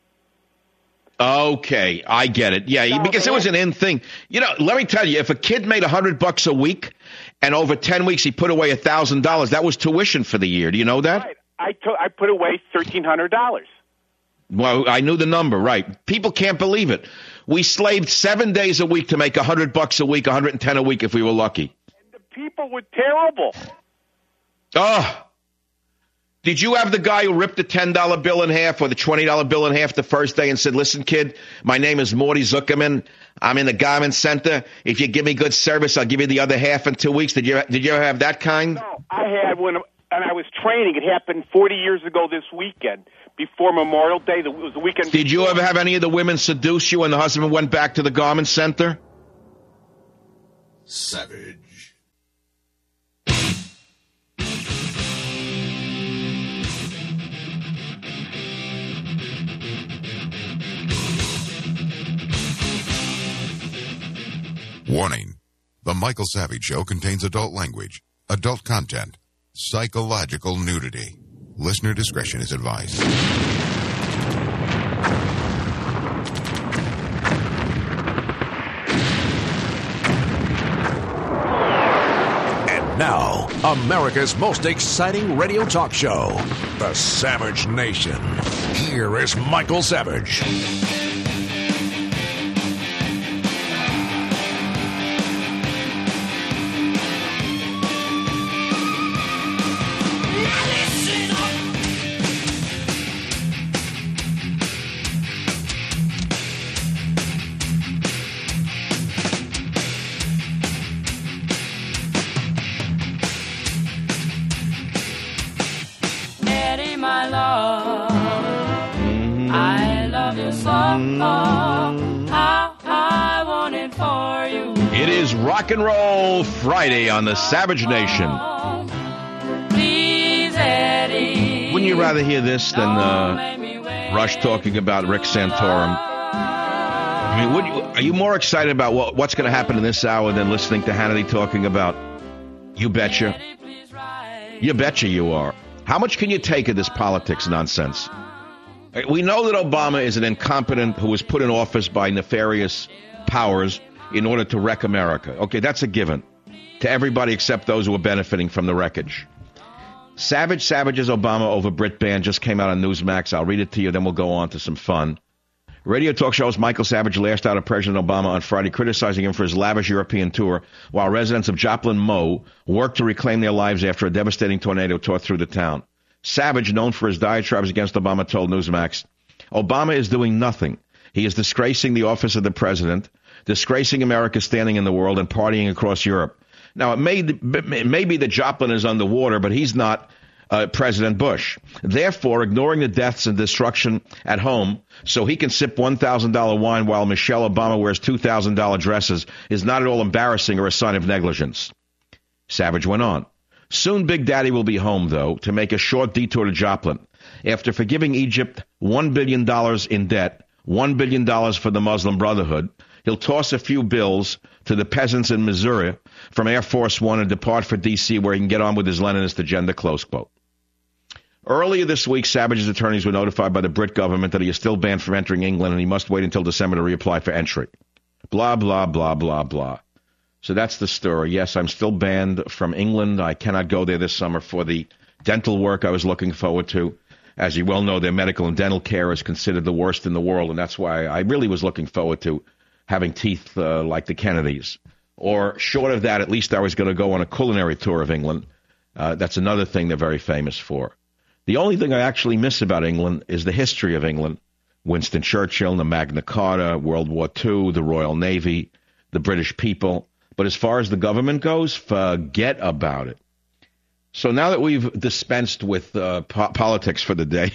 Okay, I get it. Yeah, no, because it was an in thing. You know, let me tell you, if a kid made a hundred bucks a week and over ten weeks he put away a thousand dollars, that was tuition for the year. Do you know that? Right. I, took, I put away thirteen hundred dollars. Well, I knew the number, right. People can't believe it. We slaved seven days a week to make a hundred bucks a week, a hundred and ten a week if we were lucky. And the people were terrible. Oh. Did you have the guy who ripped the ten dollar bill in half or the twenty dollar bill in half the first day and said, listen, kid, my name is Morty Zuckerman. I'm in the garment center. If you give me good service, I'll give you the other half in two weeks. Did you, did you ever have that kind? No, I had when and I was training. It happened forty years ago this weekend. Before Memorial Day, it was the weekend. Did before. you ever have any of the women seduce you and the husband went back to the garment center? Savage. Warning. The Michael Savage Show contains adult language, adult content, psychological nudity. Listener discretion is advised. And now, America's most exciting radio talk show, The Savage Nation. Here is Michael Savage. It is Rock and Roll Friday on the Savage Nation. Wouldn't you rather hear this than uh, Rush talking about Rick Santorum? I mean, would you, are you more excited about what, what's going to happen in this hour than listening to Hannity talking about You Betcha? You betcha you are. How much can you take of this politics nonsense? We know that Obama is an incompetent who was put in office by nefarious powers in order to wreck America. Okay, that's a given to everybody except those who are benefiting from the wreckage. Savage Savage's Obama over Brit Band just came out on Newsmax. I'll read it to you, then we'll go on to some fun. Radio talk show host Michael Savage lashed out at President Obama on Friday, criticizing him for his lavish European tour, while residents of Joplin Mo worked to reclaim their lives after a devastating tornado tore through the town. Savage, known for his diatribes against Obama, told Newsmax, Obama is doing nothing. He is disgracing the office of the president, disgracing America's standing in the world, and partying across Europe. Now, it may, it may be that Joplin is underwater, but he's not uh, President Bush. Therefore, ignoring the deaths and destruction at home so he can sip one thousand dollars wine while Michelle Obama wears two thousand dollars dresses is not at all embarrassing or a sign of negligence. Savage went on. Soon Big Daddy will be home, though, to make a short detour to Joplin. after forgiving Egypt one billion dollars in debt, one billion dollars for the Muslim Brotherhood, he'll toss a few bills to the peasants in Missouri from Air Force One and depart for D C where he can get on with his Leninist agenda, close quote. Earlier this week, Savage's attorneys were notified by the Brit government that he is still banned from entering England and he must wait until December to reapply for entry. Blah, blah, blah, blah, blah. So that's the story. Yes, I'm still banned from England. I cannot go there this summer for the dental work I was looking forward to. As you well know, their medical and dental care is considered the worst in the world, and that's why I really was looking forward to having teeth uh, like the Kennedys. Or short of that, at least I was going to go on a culinary tour of England. Uh, that's another thing they're very famous for. The only thing I actually miss about England is the history of England. Winston Churchill, the Magna Carta, World War Two, the Royal Navy, the British people. But as far as the government goes, forget about it. So now that we've dispensed with uh, po- politics for the day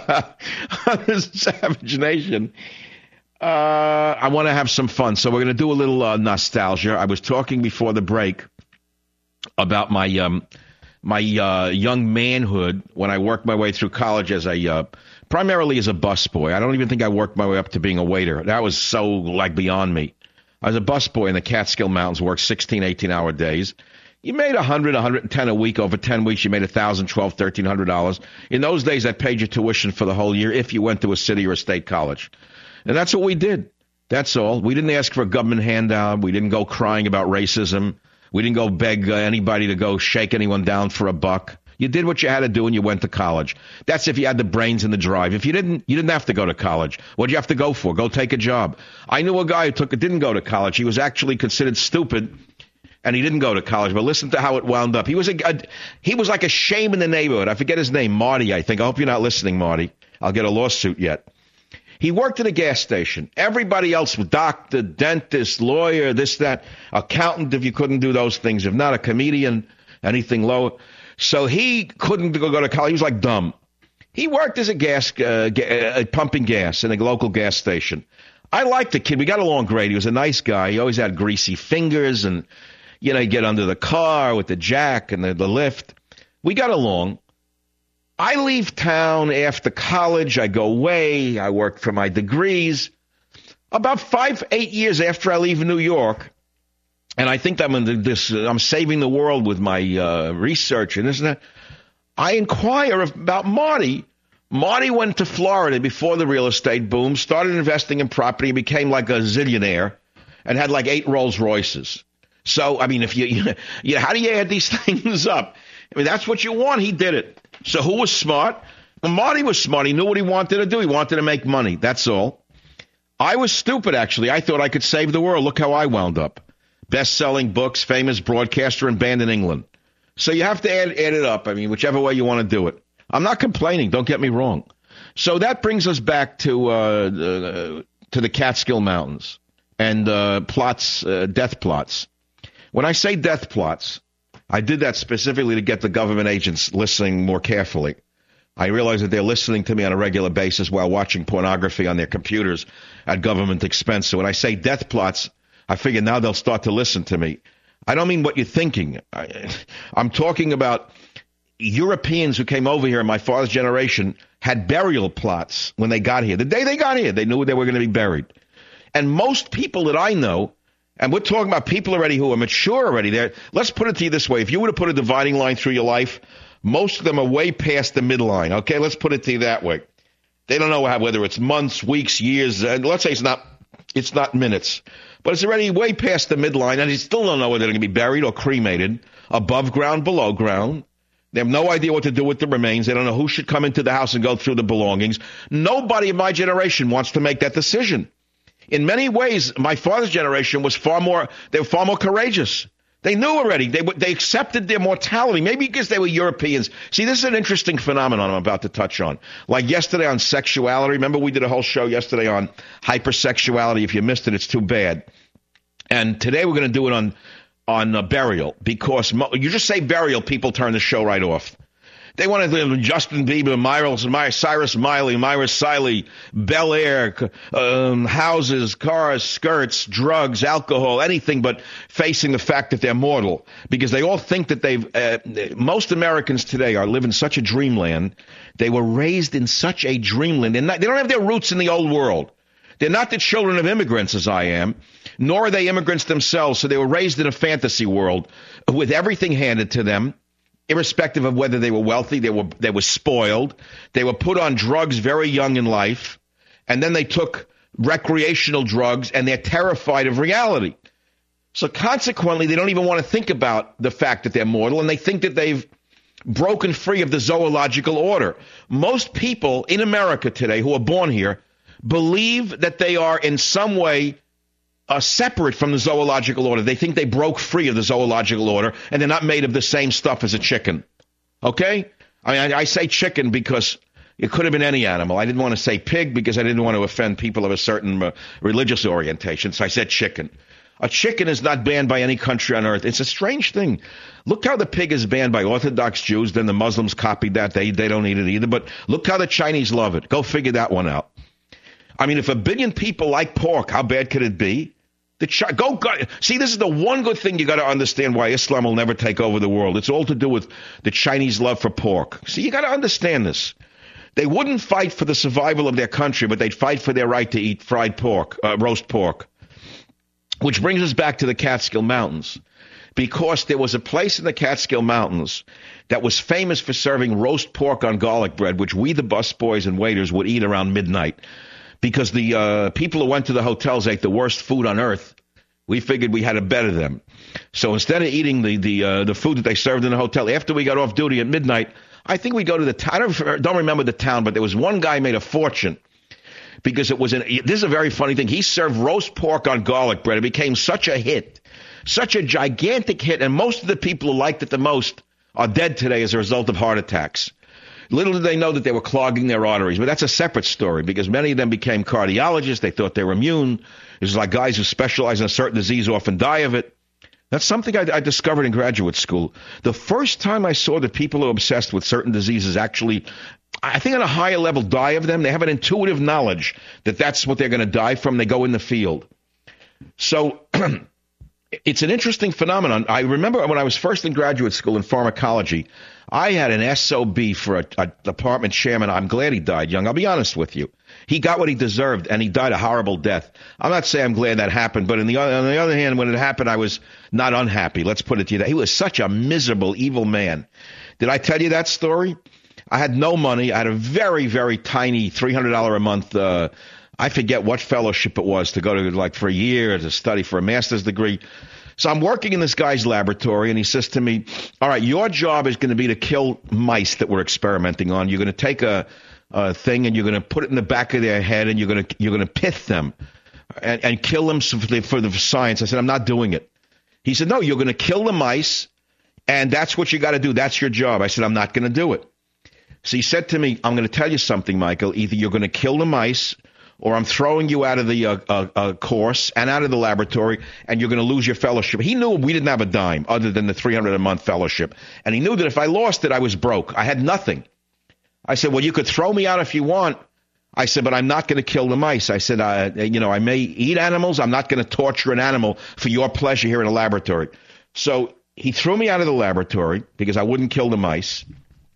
on this Savage Nation, uh, I want to have some fun. So we're going to do a little uh, nostalgia. I was talking before the break about my um, my uh, young manhood when I worked my way through college as a uh, primarily as a busboy. I don't even think I worked my way up to being a waiter. That was so like beyond me. I was a busboy in the Catskill Mountains, worked sixteen, eighteen-hour days. You made one hundred, one hundred ten a week. Over ten weeks, you made one thousand, twelve hundred, thirteen hundred dollars. In those days, that paid your tuition for the whole year if you went to a city or a state college. And that's what we did. That's all. We didn't ask for a government handout. We didn't go crying about racism. We didn't go beg uh, anybody to go shake anyone down for a buck. You did what you had to do and you went to college. That's if you had the brains and the drive. If you didn't, you didn't have to go to college. What did you have to go for? Go take a job. I knew a guy who took didn't go to college. He was actually considered stupid, and he didn't go to college. But listen to how it wound up. He was a, a he was like a shame in the neighborhood. I forget his name, Marty, I think. I hope you're not listening, Marty. I'll get a lawsuit yet. He worked at a gas station. Everybody else, doctor, dentist, lawyer, this, that, accountant, if you couldn't do those things. If not, a comedian, anything lower. So he couldn't go, go to college. He was like dumb. He worked as a gas, uh, ga- uh, pumping gas in a local gas station. I liked the kid. We got along great. He was a nice guy. He always had greasy fingers and, you know, he'd get under the car with the jack and the, the lift. We got along. I leave town after college. I go away. I work for my degrees. About five, eight years after I leave New York, and I think I'm in this. I'm saving the world with my uh, research and this and that. I inquire about Marty. Marty went to Florida before the real estate boom, started investing in property, became like a zillionaire, and had like eight Rolls Royces. So, I mean, if you, you, you how do you add these things up? I mean, that's what you want. He did it. So who was smart? Well, Marty was smart. He knew what he wanted to do. He wanted to make money. That's all. I was stupid, actually. I thought I could save the world. Look how I wound up. Best-selling books, famous broadcaster, and banned in England. So you have to add, add it up. I mean, whichever way you want to do it. I'm not complaining. Don't get me wrong. So that brings us back to uh, uh, to the Catskill Mountains and uh, plots, uh, death plots. When I say death plots, I did that specifically to get the government agents listening more carefully. I realize that they're listening to me on a regular basis while watching pornography on their computers at government expense. So when I say death plots, I figure now they'll start to listen to me. I don't mean what you're thinking. I, I'm talking about Europeans who came over here in my father's generation had burial plots when they got here. The day they got here, they knew they were going to be buried. And most people that I know, and we're talking about people already who are mature already there. Let's put it to you this way. If you were to put a dividing line through your life, most of them are way past the midline. Okay, let's put it to you that way. They don't know how, whether it's months, weeks, years. And let's say it's not it's not minutes. But it's already way past the midline, and they still don't know whether they're going to be buried or cremated, above ground, below ground. They have no idea what to do with the remains. They don't know who should come into the house and go through the belongings. Nobody in my generation wants to make that decision. In many ways, my father's generation was far more, they were far more courageous. They knew already. They they accepted their mortality, maybe because they were Europeans. See, this is an interesting phenomenon I'm about to touch on. Like yesterday on sexuality. Remember we did a whole show yesterday on hypersexuality. If you missed it, it's too bad. And today we're going to do it on, on uh, burial, because mo- you just say burial, people turn the show right off. They wanted to, Justin Bieber, Myros, My, Cyrus Miley, Myra Siley, Bel Air, um, houses, cars, skirts, drugs, alcohol, anything but facing the fact that they're mortal. Because they all think that they've, uh, most Americans today are living such a dreamland. They were raised in such a dreamland. And they don't have their roots in the old world. They're not the children of immigrants as I am, nor are they immigrants themselves. So they were raised in a fantasy world with everything handed to them. Irrespective of whether they were wealthy, they were they were spoiled. They were put on drugs very young in life, and then they took recreational drugs, and they're terrified of reality. So consequently, they don't even want to think about the fact that they're mortal, and they think that they've broken free of the zoological order. Most people in America today who are born here believe that they are in some way are separate from the zoological order. They think they broke free of the zoological order, and they're not made of the same stuff as a chicken. Okay? I mean, I, I say chicken because it could have been any animal. I didn't want to say pig because I didn't want to offend people of a certain uh, religious orientation, so I said chicken. A chicken is not banned by any country on earth. It's a strange thing. Look how the pig is banned by Orthodox Jews. Then the Muslims copied that. They, they don't eat it either. But look how the Chinese love it. Go figure that one out. I mean, if a billion people like pork, how bad could it be? The Chi- go, go see, this is the one good thing you got to understand why Islam will never take over the world. It's all to do with the Chinese love for pork. See, you got to understand this. They wouldn't fight for the survival of their country, but they'd fight for their right to eat fried pork, uh, roast pork. Which brings us back to the Catskill Mountains. Because there was a place in the Catskill Mountains that was famous for serving roast pork on garlic bread, which we, the busboys and waiters, would eat around midnight. Because the uh, people who went to the hotels ate the worst food on earth, we figured we had to better them. So instead of eating the the uh, the food that they served in the hotel, after we got off duty at midnight, I think we'd go to the town. I don't, don't remember the town, but there was one guy who made a fortune because it was an. This is a very funny thing. He served roast pork on garlic bread. It became such a hit, such a gigantic hit, and most of the people who liked it the most are dead today as a result of heart attacks. Little did they know that they were clogging their arteries, but that's a separate story because many of them became cardiologists. They thought they were immune. It was like guys who specialize in a certain disease often die of it. That's something I, I discovered in graduate school. The first time I saw that people who are obsessed with certain diseases actually, I think on a higher level, die of them. They have an intuitive knowledge that that's what they're going to die from. They go in the field. So it's an interesting phenomenon. I remember when I was first in graduate school in pharmacology, I had an S O B for a, a department chairman. I'm glad he died young. I'll be honest with you. He got what he deserved, and he died a horrible death. I'm not saying I'm glad that happened, but in the, on the other hand, when it happened, I was not unhappy. Let's put it to you that. He was such a miserable, evil man. Did I tell you that story? I had no money. I had a very, very tiny three hundred dollars a month, uh, I forget what fellowship it was, to go to like for a year to study for a master's degree. So I'm working in this guy's laboratory, and he says to me, all right, your job is going to be to kill mice that we're experimenting on. You're going to take a, a thing, and you're going to put it in the back of their head, and you're going to you're going to pith them and, and kill them for the, for the science. I said, I'm not doing it. He said, no, you're going to kill the mice, and that's what you got to do. That's your job. I said, I'm not going to do it. So he said to me, I'm going to tell you something, Michael. Either you're going to kill the mice, or I'm throwing you out of the uh, uh, uh, course and out of the laboratory, and you're going to lose your fellowship. He knew we didn't have a dime other than the three hundred dollars a month fellowship. And he knew that if I lost it, I was broke. I had nothing. I said, well, you could throw me out if you want. I said, but I'm not going to kill the mice. I said, uh, you know, I may eat animals. I'm not going to torture an animal for your pleasure here in a laboratory. So he threw me out of the laboratory because I wouldn't kill the mice.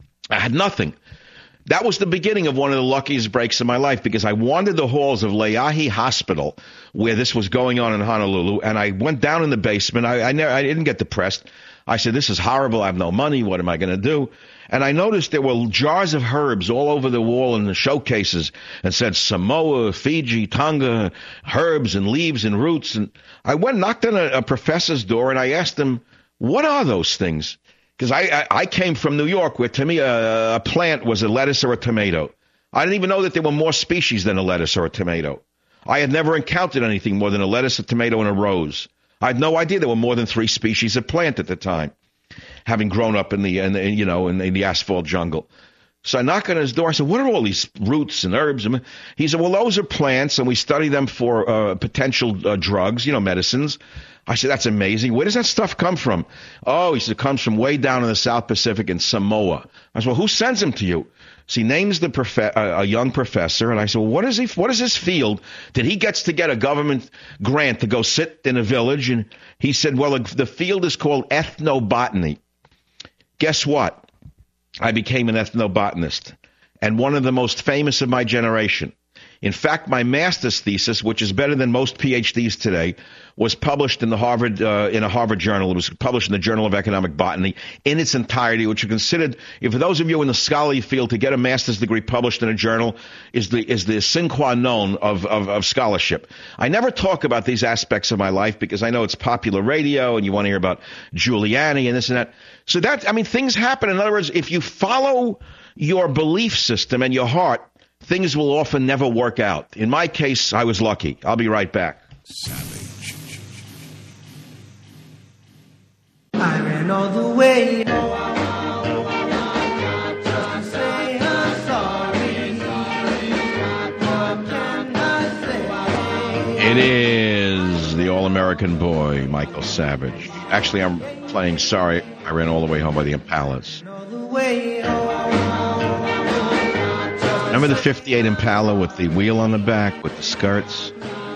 I had nothing. That was the beginning of one of the luckiest breaks in my life because I wandered the halls of Leahi Hospital where this was going on in Honolulu, and I went down in the basement. I, I, never, I didn't get depressed. I said, this is horrible. I have no money. What am I going to do? And I noticed there were jars of herbs all over the wall in the showcases and said Samoa, Fiji, Tonga, herbs and leaves and roots. And I went and knocked on a, a professor's door, and I asked him, what are those things? Because I, I, I came from New York, where to me a, a plant was a lettuce or a tomato. I didn't even know that there were more species than a lettuce or a tomato. I had never encountered anything more than a lettuce, a tomato, and a rose. I had no idea there were more than three species of plant at the time, having grown up in the, in the you know in, in the asphalt jungle. So I knock on his door. I said, what are all these roots and herbs? He said, well, those are plants, and we study them for uh, potential uh, drugs, you know, medicines. I said, that's amazing. Where does that stuff come from? Oh, he said, it comes from way down in the South Pacific in Samoa. I said, well, who sends them to you? So he names the prof- uh, a young professor, and I said, well, what is he? What is his field that he gets to get a government grant to go sit in a village? And he said, well, the field is called ethnobotany. Guess what? I became an ethnobotanist, and one of the most famous of my generation. In fact, my master's thesis, which is better than most P H Ds today, was published in the Harvard uh, in a Harvard journal. It was published in the Journal of Economic Botany in its entirety, which are considered, if for those of you in the scholarly field, to get a master's degree published in a journal is the is the sine qua non of, of, of scholarship. I never talk about these aspects of my life because I know it's popular radio and you want to hear about Giuliani and this and that. So that, I mean, things happen. In other words, if you follow your belief system and your heart, things will often never work out. In my case, I was lucky. I'll be right back. Savage. I ran all the way just to say I'm sorry. What can I say? It is the all-American boy, Michael Savage. Actually, I'm playing Sorry, I Ran All the Way Home by the Impalas. All the way home. Remember the fifty-eight Impala with the wheel on the back, with the skirts?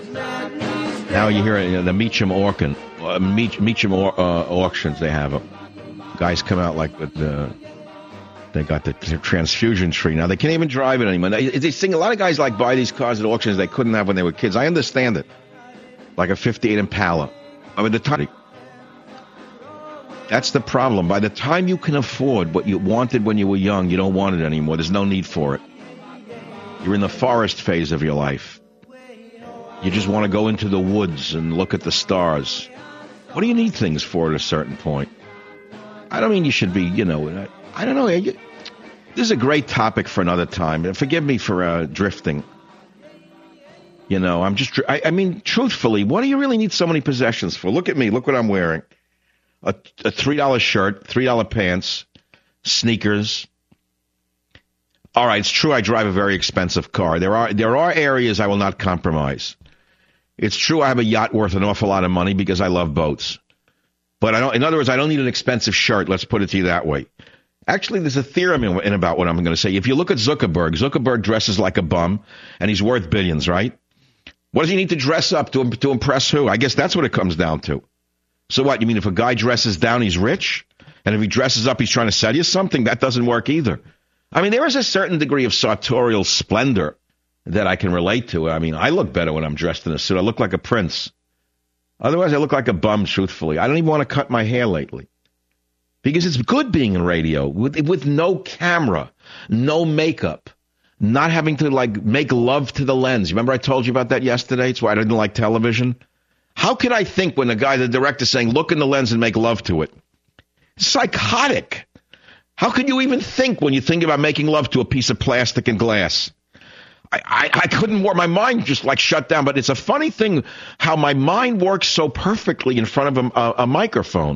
Now you hear it, you know, the Meacham Orkin, uh, Meach, Meacham or, uh, auctions, they have them. Guys come out like with the, they got the transfusion tree. Now they can't even drive it anymore. They, they sing, a lot of guys like buy these cars at auctions they couldn't have when they were kids. I understand it. Like a fifty-eight Impala. I mean, the time. That's the problem. By the time you can afford what you wanted when you were young, you don't want it anymore. There's no need for it. You're in the forest phase of your life. You just want to go into the woods and look at the stars. What do you need things for at a certain point? I don't mean you should be, you know, I don't know. This is a great topic for another time. Forgive me for uh, drifting. You know, I'm just, I, I mean, truthfully, what do you really need so many possessions for? Look at me. Look what I'm wearing. A, a three dollar shirt, three dollar pants, sneakers. All right, it's true I drive a very expensive car. There are there are areas I will not compromise. It's true I have a yacht worth an awful lot of money because I love boats. But I don't. In other words, I don't need an expensive shirt. Let's put it to you that way. Actually, there's a theorem in, in about what I'm going to say. If you look at Zuckerberg, Zuckerberg dresses like a bum, and he's worth billions, right? What does he need to dress up to to impress who? I guess that's what it comes down to. So what? You mean if a guy dresses down, he's rich? And if he dresses up, he's trying to sell you something? That doesn't work either. I mean, there is a certain degree of sartorial splendor that I can relate to. I mean, I look better when I'm dressed in a suit. I look like a prince. Otherwise, I look like a bum, truthfully. I don't even want to cut my hair lately. Because it's good being in radio with, with no camera, no makeup, not having to, like, make love to the lens. Remember I told you about that yesterday? It's why I didn't like television. How can I think when the guy, the director's saying, look in the lens and make love to it? It's psychotic. How can you even think when you think about making love to a piece of plastic and glass? I, I, I couldn't work. My mind just like shut down. But it's a funny thing how my mind works so perfectly in front of a, a, a microphone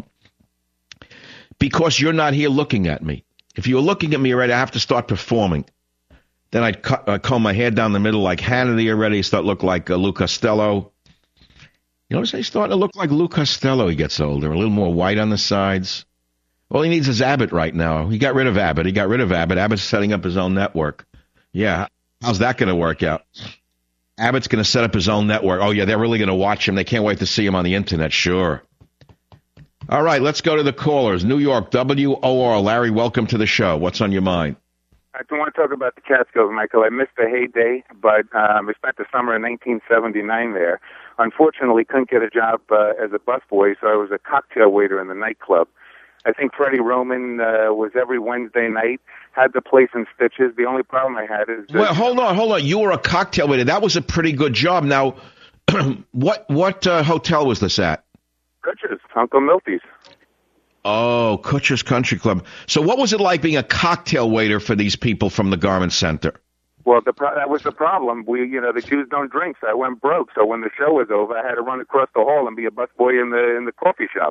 because you're not here looking at me. If you were looking at me already, I have to start performing. Then I'd cut, uh, comb my hair down the middle like Hannity already, start look like uh, Lou Costello. You notice he's starting to look like Lou Costello. He gets older, a little more white on the sides. All he needs is Abbott right now. He got rid of Abbott. He got rid of Abbott. Abbott's setting up his own network. Yeah. How's that going to work out? Abbott's going to set up his own network. Oh, yeah, they're really going to watch him. They can't wait to see him on the Internet. Sure. All right, let's go to the callers. New York, W O R. Larry, welcome to the show. What's on your mind? I don't want to talk about the Catskills, Michael. I missed the heyday, but um, I spent the summer in nineteen seventy-nine there. Unfortunately, couldn't get a job uh, as a busboy, so I was a cocktail waiter in the nightclub. I think Freddie Roman uh, was every Wednesday night, had the place in stitches. The only problem I had is... Well, hold on, hold on. You were a cocktail waiter. That was a pretty good job. Now, what what uh, hotel was this at? Kutcher's, Uncle Milty's. Oh, Kutcher's Country Club. So what was it like being a cocktail waiter for these people from the Garment Center? Well, the pro- that was the problem. We, you know, the Jews don't drink, so I went broke. So when the show was over, I had to run across the hall and be a busboy in the in the coffee shop.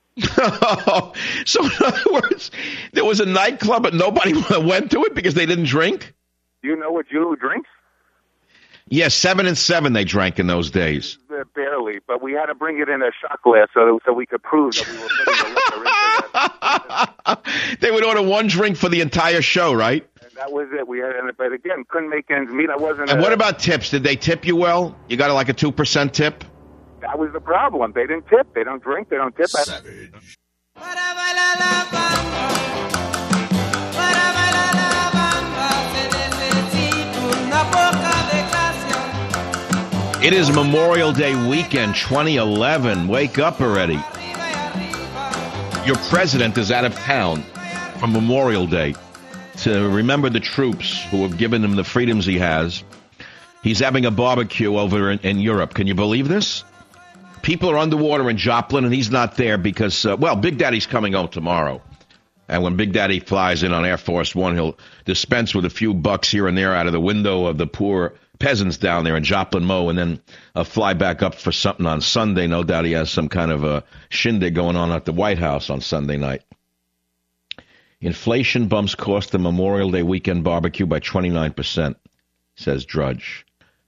So in other words, there was a nightclub, but nobody went to it because they didn't drink? Do you know what Jew drinks? Yes, yeah, seven and seven they drank in those days. Barely. Absolutely, but we had to bring it in a shot glass so so we could prove that we were putting the liquor into that. They would order one drink for the entire show, right? And that was it. We had, but again, couldn't make ends meet. I wasn't. And a, what about tips? Did they tip you well? You got like a two percent tip? That was the problem. They didn't tip. They don't drink. They don't tip. Savage. It is Memorial Day weekend twenty eleven. Wake up already. Your president is out of town for Memorial Day to remember the troops who have given him the freedoms he has. He's having a barbecue over in, in Europe. Can you believe this? People are underwater in Joplin, and he's not there because, uh, well, Big Daddy's coming home tomorrow. And when Big Daddy flies in on Air Force One, he'll dispense with a few bucks here and there out of the window of the poor peasants down there in Joplin, Mo, and then uh, fly back up for something on Sunday. No doubt he has some kind of a shindig going on at the White House on Sunday night. Inflation bumps cost the Memorial Day weekend barbecue by twenty-nine percent, says Drudge.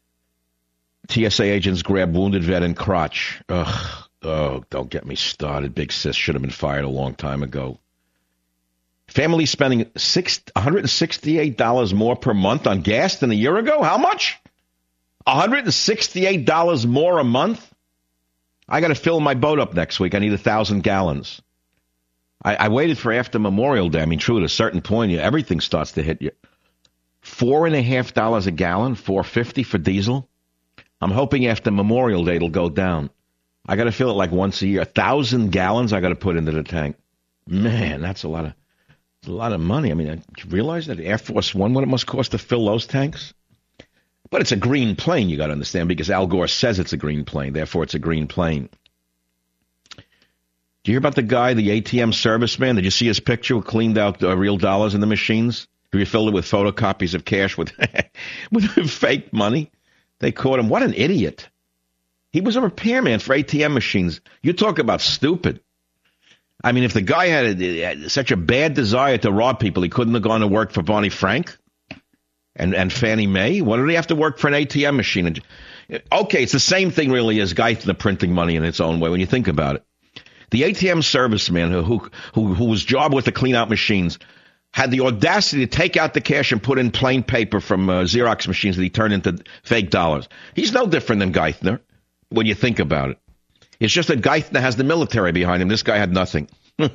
T S A agents grab wounded vet in crotch. Ugh, oh, don't get me started. Big Sis should have been fired a long time ago. Family spending six, one hundred sixty-eight dollars more per month on gas than a year ago? How much? one hundred sixty-eight dollars more a month? I got to fill my boat up next week. I need one thousand gallons. I, I waited for after Memorial Day. I mean, true, at a certain point, you, everything starts to hit you. Four and a half dollars a gallon, four fifty for diesel. I'm hoping after Memorial Day it'll go down. I got to fill it like once a year. A thousand gallons I got to put into the tank. Man, that's a lot of a lot of money. I mean, I realize that Air Force One, what it must cost to fill those tanks? But it's a green plane, you got to understand, because Al Gore says it's a green plane. Therefore, it's a green plane. Do you hear about the guy, the A T M serviceman? Did you see his picture with cleaned out uh, real dollars in the machines? He refilled it with photocopies of cash with, with fake money. They caught him. What an idiot. He was a repairman for A T M machines. You talk about stupid. I mean, if the guy had, a, had such a bad desire to rob people, he couldn't have gone to work for Barney Frank and, and Fannie Mae. Why did he have to work for an A T M machine? Okay, it's the same thing really as Geithner printing money in its own way when you think about it. The A T M serviceman who, who, who, whose job was to clean out machines had the audacity to take out the cash and put in plain paper from uh, Xerox machines that he turned into fake dollars. He's no different than Geithner when you think about it. It's just that Geithner has the military behind him. This guy had nothing.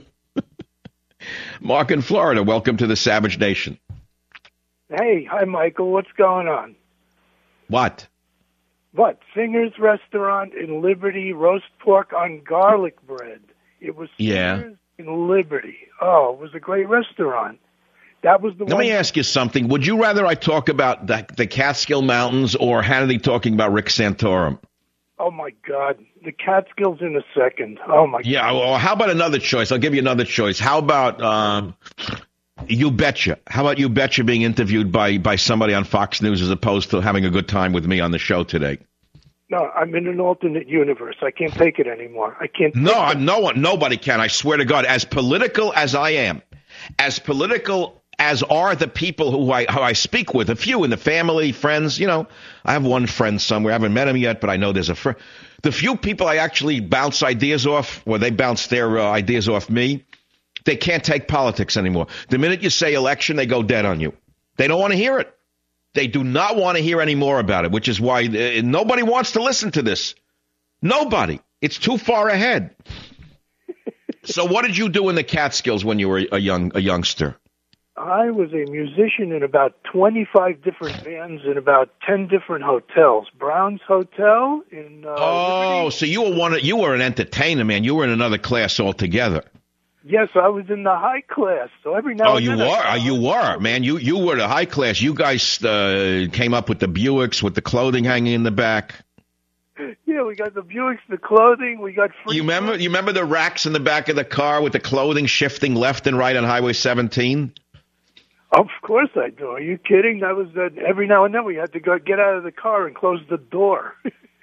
Mark in Florida, welcome to the Savage Nation. Hey, hi, Michael. What's going on? What? What? Singer's Restaurant in Liberty, roast pork on garlic bread. It was Singer's yeah. in Liberty. Oh, it was a great restaurant. That was the Let one. me ask you something. Would you rather I talk about the, the Catskill Mountains or Hannity talking about Rick Santorum? Oh, my God. The Catskills in a second. Oh, my yeah, God. Yeah, well, how about another choice? I'll give you another choice. How about um, You Betcha? How about You Betcha being interviewed by, by somebody on Fox News as opposed to having a good time with me on the show today? No, I'm in an alternate universe. I can't take it anymore. I can't. No, I'm, no one, nobody can. I swear to God. As political as I am, as political as are the people who I, who I speak with, a few in the family, friends, you know, I have one friend somewhere. I haven't met him yet, but I know there's a friend. The few people I actually bounce ideas off, or they bounce their uh, ideas off me, they can't take politics anymore. The minute you say election, they go dead on you. They don't want to hear it. They do not want to hear any more about it, which is why uh, nobody wants to listen to this. Nobody. It's too far ahead. So what did you do in the Catskills when you were a young a youngster? I was a musician in about twenty-five different bands in about ten different hotels. Brown's Hotel in uh, Oh, Liberty. so you were one of, you were an entertainer, man. You were in another class altogether. Yes, I was in the high class. So every now Oh, and you then were? I, Oh, you were, man. You you were the high class. You guys uh, came up with the Buicks with the clothing hanging in the back. Yeah, we got the Buicks, the clothing. We got free. You remember? You remember the racks in the back of the car with the clothing shifting left and right on Highway seventeen? Of course I do. Are you kidding? That was uh, every now and then we had to go get out of the car and close the door.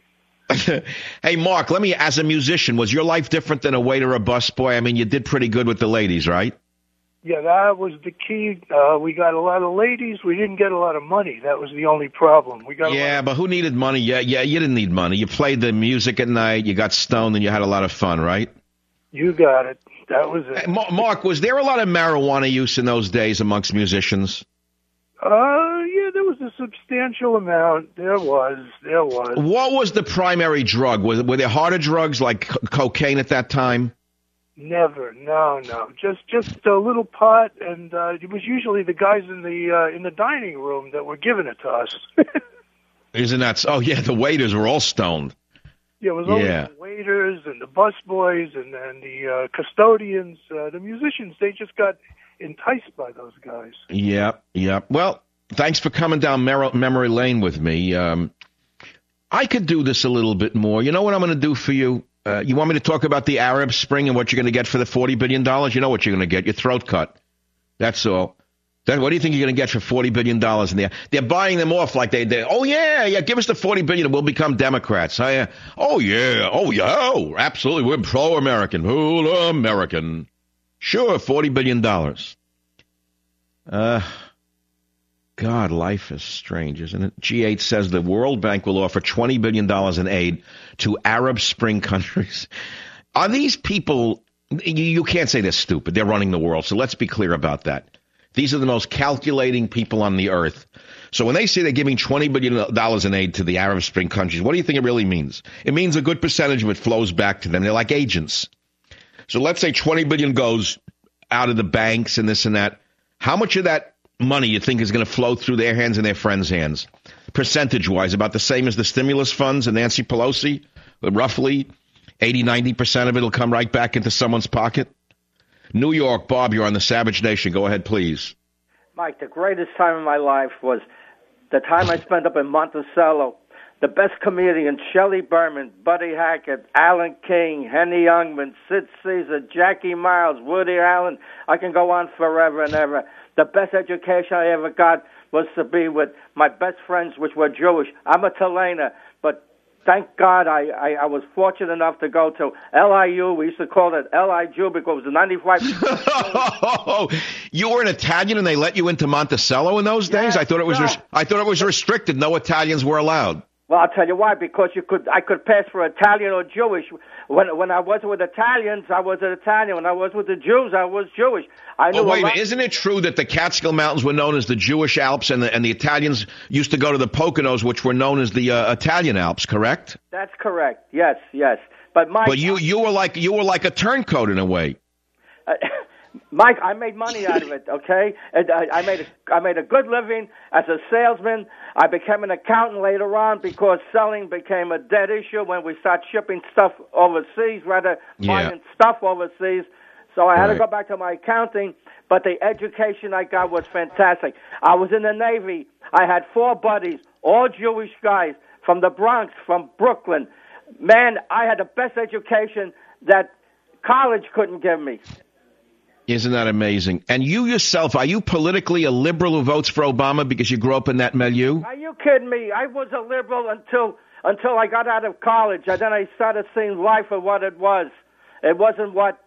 Hey, Mark, let me, as a musician, was your life different than a waiter or busboy? I mean, you did pretty good with the ladies, right? Yeah, that was the key. Uh, we got a lot of ladies. We didn't get a lot of money. That was the only problem. We got a Yeah, lot of- but who needed money? Yeah, yeah, you didn't need money. You played the music at night, you got stoned, and you had a lot of fun, right? You got it. That was it. Hey, Ma- Mark, was there a lot of marijuana use in those days amongst musicians? Uh, yeah, there was a substantial amount. There was. There was. What was the primary drug? Was, were there harder drugs like co- cocaine at that time? Never. No, no. Just just a little pot, and uh, it was usually the guys in the uh, in the dining room that were giving it to us. Isn't that? Oh, yeah, the waiters were all stoned. Yeah, it was always Yeah. the waiters and the busboys and, and the uh, custodians. Uh, the musicians, they just got enticed by those guys. Yep, yep. Well, thanks for coming down mer- memory lane with me. Um, I could do this a little bit more. You know what I'm going to do for you? Uh, you want me to talk about the Arab Spring and what you're going to get for the forty billion dollars? You know what you're going to get. Your throat cut. That's all. Then what do you think you're going to get for forty billion dollars? And they're, they're buying them off like they, they, oh, yeah, yeah, give us the forty billion dollars and we'll become Democrats. Oh, yeah, oh, yeah, oh, yeah, oh, absolutely. We're pro-American, pro-American. Sure, forty billion dollars. Uh, God, life is strange, isn't it? G eight says the World Bank will offer twenty billion dollars in aid to Arab Spring countries. Are these people, you, you can't say they're stupid. They're running the world, so let's be clear about that. These are the most calculating people on the earth. So when they say they're giving twenty billion dollars in aid to the Arab Spring countries, what do you think it really means? It means a good percentage of it flows back to them. They're like agents. So let's say twenty billion dollars goes out of the banks and this and that. How much of that money you think is going to flow through their hands and their friends' hands? Percentage-wise, about the same as the stimulus funds and Nancy Pelosi? Roughly eighty, ninety percent of it will come right back into someone's pocket? New York, Bob, you're on the Savage Nation. Go ahead, please. Mike, the greatest time of my life was the time I spent up in Monticello. The best comedians, Shelley Berman, Buddy Hackett, Alan King, Henny Youngman, Sid Caesar, Jackie Miles, Woody Allen. I can go on forever and ever. The best education I ever got was to be with my best friends, which were Jewish. I'm a Tulane, but thank God I, I, I was fortunate enough to go to L I U. We used to call it L I Jew because it was ninety-five percent. You were an Italian and they let you into Monticello in those days? Yes, I thought it was no. res- I thought it was restricted. No Italians were allowed. Well, I'll tell you why. Because you could, I could pass for Italian or Jewish. When when I was with Italians, I was an Italian. When I was with the Jews, I was Jewish. I knew Oh, wait a a lot- minute. Isn't it true that the Catskill Mountains were known as the Jewish Alps and the, and the Italians used to go to the Poconos, which were known as the uh, Italian Alps, correct? That's correct. Yes, yes. But Mike, But you, you were like you were like a turncoat in a way. uh, Mike, I made money out of it. Okay, and I, I made a, I made a good living as a salesman. I became an accountant later on because selling became a dead issue when we started shipping stuff overseas rather than Yeah. buying stuff overseas. So I had Right. to go back to my accounting. But the education I got was fantastic. I was in the Navy. I had four buddies, all Jewish guys from the Bronx, from Brooklyn. Man, I had the best education that college couldn't give me. Isn't that amazing? And you yourself, are you politically a liberal who votes for Obama because you grew up in that milieu? Are you kidding me? I was a liberal until until I got out of college, and then I started seeing life for what it was. It wasn't what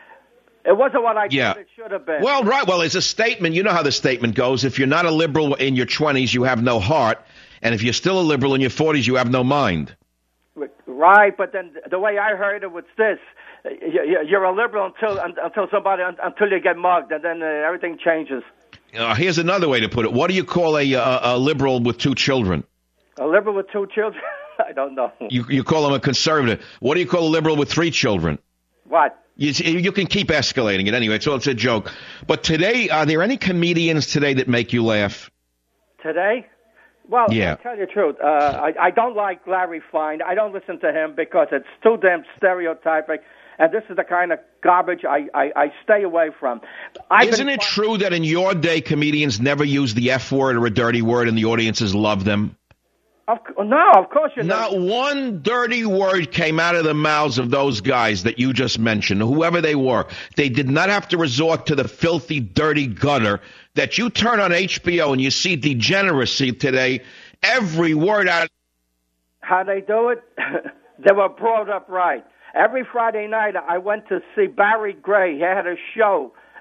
it wasn't what I Yeah. thought it should have been. Well, right. Well, it's a statement. You know how the statement goes. If you're not a liberal in your twenties, you have no heart. And if you're still a liberal in your forties, you have no mind. Right, but then the way I heard it was this: you're a liberal until until somebody until you get mugged, and then uh, everything changes. Uh, here's another way to put it. What do you call a, a, a liberal with two children? A liberal with two children? I don't know. You you call them a conservative. What do you call a liberal with three children? What? You, you can keep escalating it anyway. So it's a joke. But today, are there any comedians today that make you laugh? Today? Well, Yeah. I'll tell you the truth. Uh, I, I don't like Larry Fine. I don't listen to him because it's too damn stereotypic. And this is the kind of garbage I, I, I stay away from. I've Isn't been it true that in your day, comedians never used the F word or a dirty word and the audiences loved them? Of, no, of course you Not don't. one dirty word came out of the mouths of those guys that you just mentioned, whoever they were. They did not have to resort to the filthy, dirty gutter that you turn on H B O and you see degeneracy today. Every word out of How they do it? They were brought up right. Every Friday night, I went to see Barry Gray. He had a show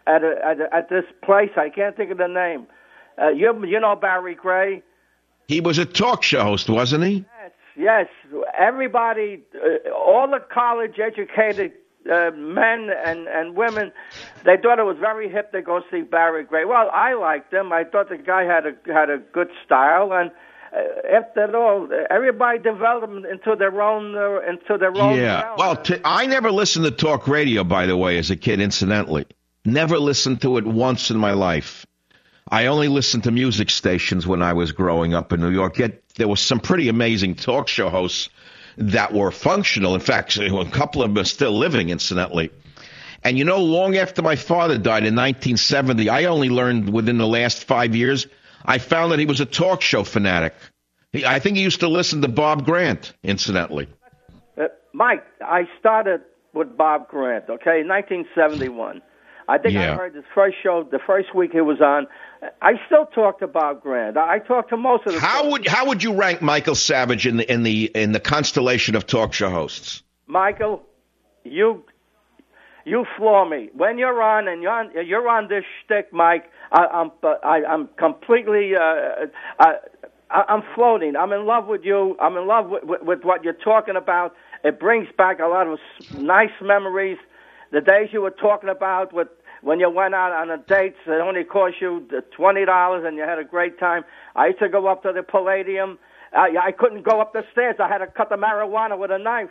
at a, at, a, at this place. I can't think of the name. Uh, you you know Barry Gray? He was a talk show host, wasn't he? Yes, yes. Everybody, uh, all the college-educated uh, men and, and women, they thought it was very hip to go see Barry Gray. Well, I liked him. I thought the guy had a had a good style, and uh, after all, everybody developed into their own uh, into their own. Yeah. realm. Well, t- I never listened to talk radio, by the way, as a kid. Incidentally, never listened to it once in my life. I only listened to music stations when I was growing up in New York. Yet there was some pretty amazing talk show hosts that were functional. In fact, a couple of them are still living, incidentally. And, you know, long after my father died in nineteen seventy, I only learned within the last five years, I found that he was a talk show fanatic. He, I think he used to listen to Bob Grant, incidentally. Uh, Mike, I started with Bob Grant, okay, in nineteen seventy-one. I think Yeah. I heard his first show, the first week he was on. I still talk to Bob Grant. I talk to most of the. How would how would you rank Michael Savage in the in the in the constellation of talk show hosts? Michael, you you floor me when you're on, and you're on, you're on this shtick, Mike. I, I'm I, I'm completely. Uh, I, I'm floating. I'm in love with you. I'm in love with, with, with what you're talking about. It brings back a lot of nice memories. The days you were talking about with when you went out on a date that only cost you twenty dollars and you had a great time. I used to go up to the Palladium. I, I couldn't go up the stairs. I had to cut the marijuana with a knife.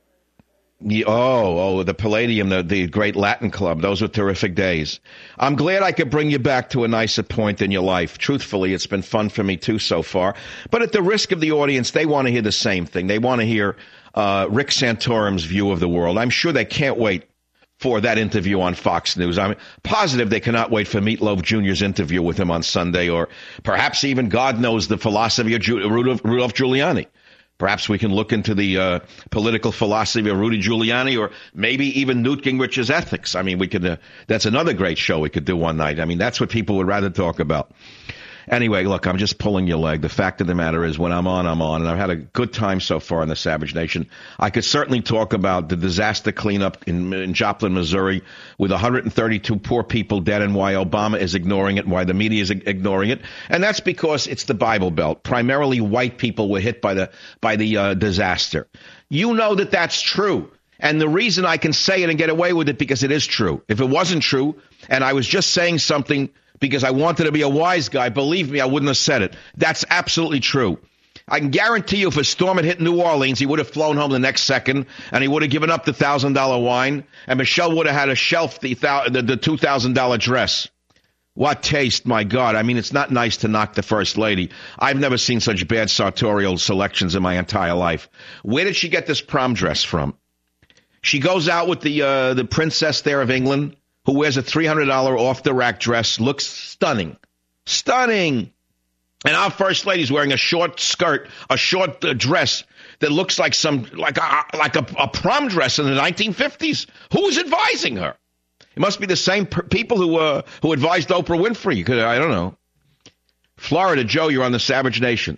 Yeah, oh, oh, the Palladium, the, the great Latin club. Those were terrific days. I'm glad I could bring you back to a nicer point in your life. Truthfully, it's been fun for me, too, so far. But at the risk of the audience, they want to hear the same thing. They want to hear uh, Rick Santorum's view of the world. I'm sure they can't wait for that interview on Fox News. I'm positive they cannot wait for Meatloaf Junior's interview with him on Sunday, or perhaps even, God knows, the philosophy of Ju- Rudolph, Rudolph Giuliani. Perhaps we can look into the uh, political philosophy of Rudy Giuliani, or maybe even Newt Gingrich's ethics. I mean, we could. Uh, that's another great show we could do one night. I mean, that's what people would rather talk about. Anyway, look, I'm just pulling your leg. The fact of the matter is, when I'm on, I'm on, and I've had a good time so far in the Savage Nation. I could certainly talk about the disaster cleanup in, in Joplin, Missouri, with one hundred thirty-two poor people dead, and why Obama is ignoring it, and why the media is ignoring it. And that's because it's the Bible Belt. Primarily white people were hit by the by the uh, disaster. You know that that's true. And the reason I can say it and get away with it, because it is true. If it wasn't true, and I was just saying something because I wanted to be a wise guy, believe me, I wouldn't have said it. That's absolutely true. I can guarantee you if a storm had hit New Orleans, he would have flown home the next second, and he would have given up the one thousand dollars wine, and Michelle would have had to shelf the, the, the two thousand dollars dress. What taste, my God. I mean, it's not nice to knock the First Lady. I've never seen such bad sartorial selections in my entire life. Where did she get this prom dress from? She goes out with the uh, the princess there of England, who wears a three hundred dollars off-the-rack dress, looks stunning. Stunning. And our First Lady's wearing a short skirt, a short uh, dress that looks like some like a, like a, a prom dress in the nineteen fifties. Who is advising her? It must be the same per- people who uh, who advised Oprah Winfrey. I don't know. Florida, Joe, you're on the Savage Nation.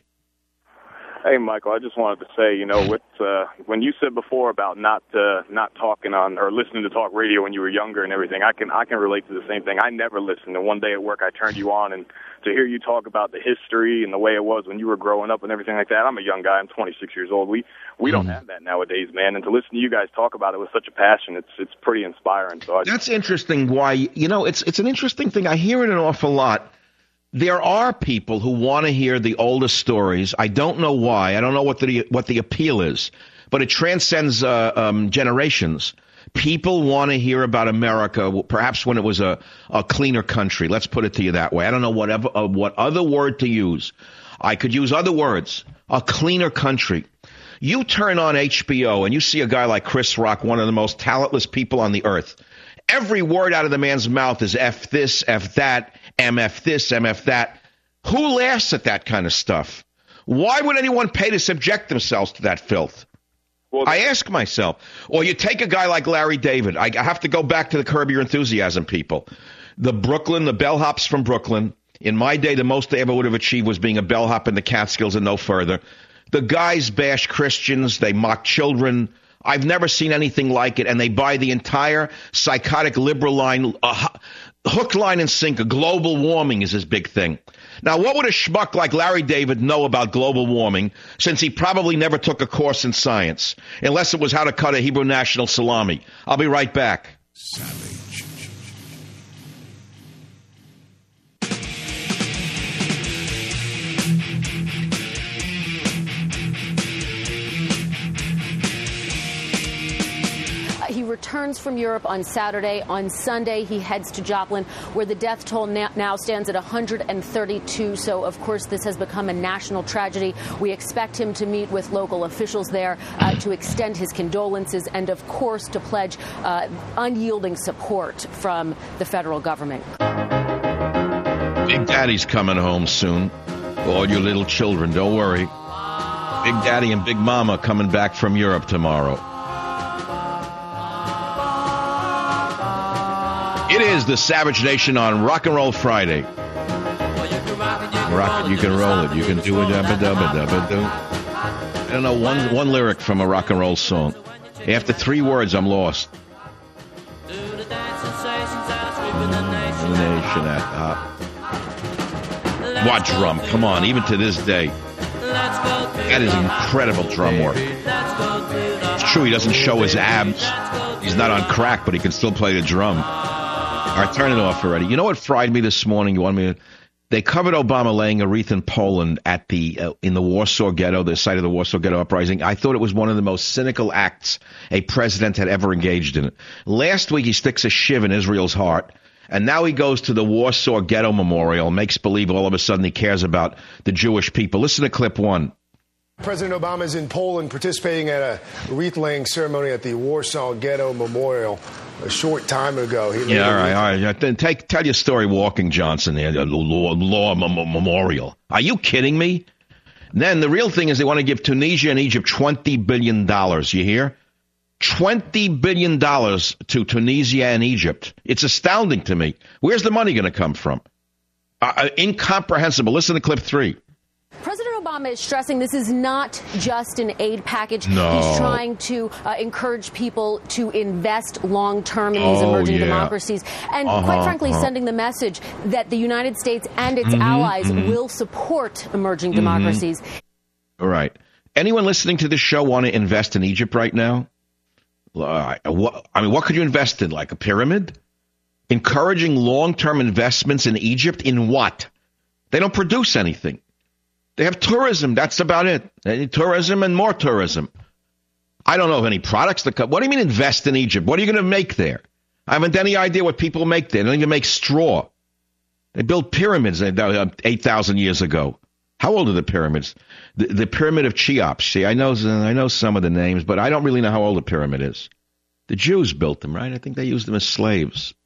Hey, Michael, I just wanted to say, you know, with, uh, when you said before about not uh, not talking on or listening to talk radio when you were younger and everything, I can I can relate to the same thing. I never listened, and one day at work I turned you on, and to hear you talk about the history and the way it was when you were growing up and everything like that. I'm a young guy. I'm twenty-six years old. We we don't have that nowadays, man. And to listen to you guys talk about it with such a passion, it's it's pretty inspiring. So I That's interesting. Why, you know, it's it's an interesting thing. I hear it an awful lot. There are people who want to hear the older stories. I don't know why. I don't know what the what the appeal is, but it transcends uh, um, generations. People want to hear about America, perhaps when it was a, a cleaner country. Let's put it to you that way. I don't know whatever uh, what other word to use. I could use other words. A cleaner country. You turn on H B O and you see a guy like Chris Rock, one of the most talentless people on the earth. Every word out of the man's mouth is F this, F that, M F this, M F that. Who laughs at that kind of stuff? Why would anyone pay to subject themselves to that filth? Well, I ask myself. Or you take a guy like Larry David. I have to go back to the Curb Your Enthusiasm people. The Brooklyn, the bellhops from Brooklyn. In my day, the most they ever would have achieved was being a bellhop in the Catskills and no further. The guys bash Christians. They mock children. I've never seen anything like it, and they buy the entire psychotic liberal line, uh, hook, line, and sinker. Global warming is his big thing. Now, what would a schmuck like Larry David know about global warming, since he probably never took a course in science, unless it was how to cut a Hebrew national salami? I'll be right back. Savage. He returns from Europe on Saturday. On Sunday, he heads to Joplin, where the death toll now stands at one hundred thirty-two. So, of course, this has become a national tragedy. We expect him to meet with local officials there uh, to extend his condolences and, of course, to pledge uh, unyielding support from the federal government. Big Daddy's coming home soon. All you little children, don't worry. Big Daddy and Big Mama coming back from Europe tomorrow. It is the Savage Nation on Rock and Roll Friday. Rock it, you can roll it. You can do it. Dabba, dabba, dabba, do. I don't know one one lyric from a rock and roll song. After three words, I'm lost. What drum? Come on, even to this day. That is incredible drum work. It's true he doesn't show his abs. He's not on crack, but he can still play the drum. All right, turn it off already. You know what fried me this morning? You want me to? They covered Obama laying a wreath in Poland at the uh, in the Warsaw Ghetto, the site of the Warsaw Ghetto uprising. I thought it was one of the most cynical acts a president had ever engaged in. Last week, he sticks a shiv in Israel's heart, and now he goes to the Warsaw Ghetto Memorial, makes believe all of a sudden he cares about the Jewish people. Listen to clip one. President Obama is in Poland participating at a wreath-laying ceremony at the Warsaw Ghetto Memorial a short time ago. He yeah, all right, all right. Then take, tell your story, Walking Johnson, the Law, law Memorial. Are you kidding me? Then the real thing is they want to give Tunisia and Egypt twenty billion dollars. You hear? twenty billion dollars to Tunisia and Egypt. It's astounding to me. Where's the money going to come from? Uh, incomprehensible. Listen to clip three. President Obama is stressing this is not just an aid package. No. He's trying to uh, encourage people to invest long-term in these Oh, emerging yeah. democracies. And Uh-huh, quite frankly, uh-huh. sending the message that the United States and its Mhm, allies mhm. will support emerging Mhm. democracies. All right. Anyone listening to this show want to invest in Egypt right now? Uh, what, I mean, what could you invest in? Like a pyramid? Encouraging long-term investments in Egypt in what? They don't produce anything. They have tourism. That's about it. Any tourism and more tourism. I don't know of any products that come. What do you mean invest in Egypt? What are you going to make there? I haven't any idea what people make there. They don't even make straw. They built pyramids eight thousand years ago. How old are the pyramids? The, the Pyramid of Cheops. See, I know, I know some of the names, but I don't really know how old the pyramid is. The Jews built them, right? I think they used them as slaves.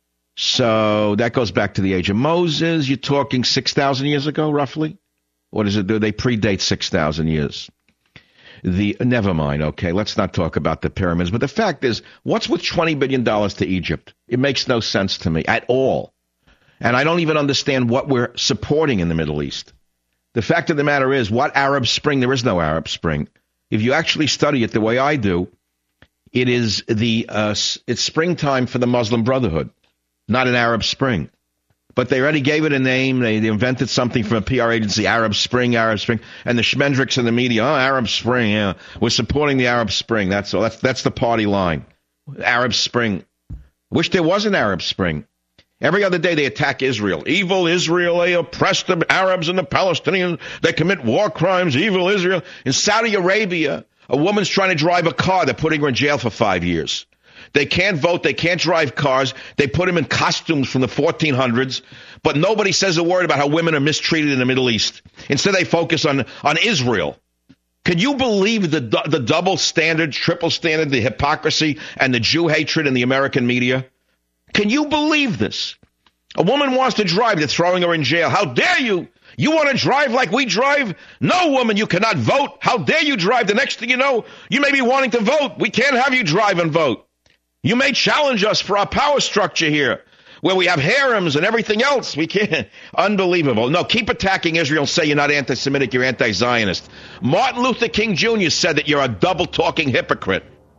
So that goes back to the age of Moses. You're talking six thousand years ago, roughly? What is it? Do they predate six thousand years? The never mind. Okay, let's not talk about the pyramids. But the fact is, what's with twenty billion dollars to Egypt? It makes no sense to me at all. And I don't even understand what we're supporting in the Middle East. The fact of the matter is, what Arab Spring? There is no Arab Spring. If you actually study it the way I do, it is the uh, it's springtime for the Muslim Brotherhood, not an Arab Spring. But they already gave it a name. They, they invented something from a P R agency, Arab Spring, Arab Spring. And the Schmendricks in the media, oh, Arab Spring, yeah. We're supporting the Arab Spring. That's all. That's, that's the party line. Arab Spring. Wish there was an Arab Spring. Every other day they attack Israel. Evil Israel, they oppress the Arabs and the Palestinians. They commit war crimes, evil Israel. In Saudi Arabia, a woman's trying to drive a car. They're putting her in jail for five years. They can't vote. They can't drive cars. They put them in costumes from the fourteen hundreds. But nobody says a word about how women are mistreated in the Middle East. Instead, they focus on, on Israel. Can you believe the the double standard, triple standard, the hypocrisy, and the Jew hatred in the American media? Can you believe this? A woman wants to drive. They're throwing her in jail. How dare you? You want to drive like we drive? No, woman, you cannot vote. How dare you drive? The next thing you know, you may be wanting to vote. We can't have you drive and vote. You may challenge us for our power structure here, where we have harems and everything else. We can't. Unbelievable. No, keep attacking Israel and say you're not anti-Semitic, you're anti-Zionist. Martin Luther King Junior said that you're a double-talking hypocrite.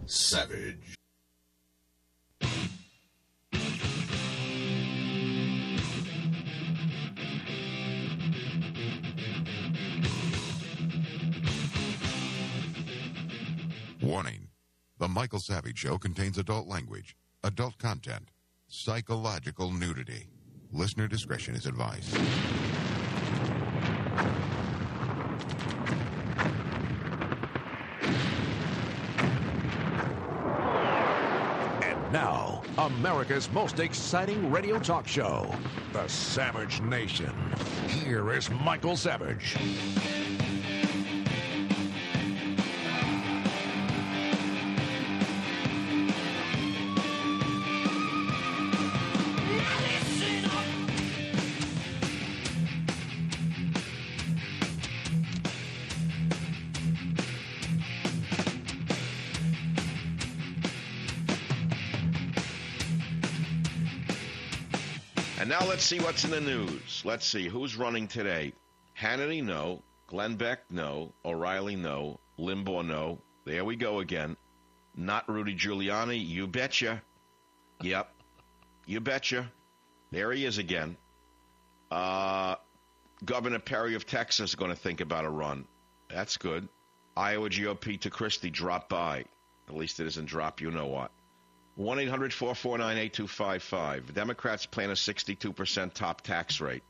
Savage. Warning. The Michael Savage Show contains adult language, adult content, psychological nudity. Listener discretion is advised. And now, America's most exciting radio talk show, The Savage Nation. Here is Michael Savage. And now let's see what's in the news. Let's see who's running today. Hannity, no. Glenn Beck, no. O'Reilly, no. Limbaugh, no. There we go again. Not Rudy Giuliani, you betcha. Yep, you betcha. There he is again. Uh, Governor Perry of Texas is going to think about a run. That's good. Iowa G O P to Christie, drop by. At least it isn't drop you know what. one eight hundred four four nine eight two five five. Democrats plan a sixty-two percent top tax rate,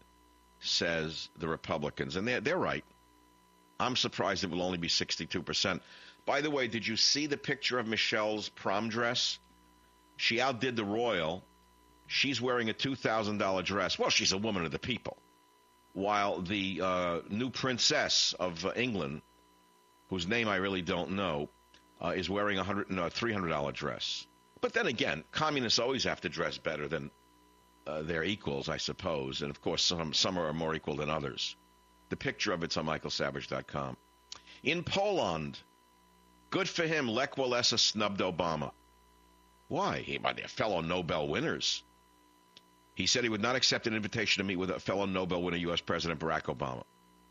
says the Republicans. And they're, they're right. I'm surprised it will only be sixty-two percent. By the way, did you see the picture of Michelle's prom dress? She outdid the royal. She's wearing a two thousand dollars dress. Well, she's a woman of the people. While the uh, new princess of uh, England, whose name I really don't know, uh, is wearing a one hundred, no, three hundred dollars dress. But then again, communists always have to dress better than uh, their equals, I suppose. And, of course, some, some are more equal than others. The picture of it's on michael savage dot com. In Poland, good for him, Lech Walesa snubbed Obama. Why? He, by their fellow Nobel winners. He said he would not accept an invitation to meet with a fellow Nobel winner, U S President Barack Obama.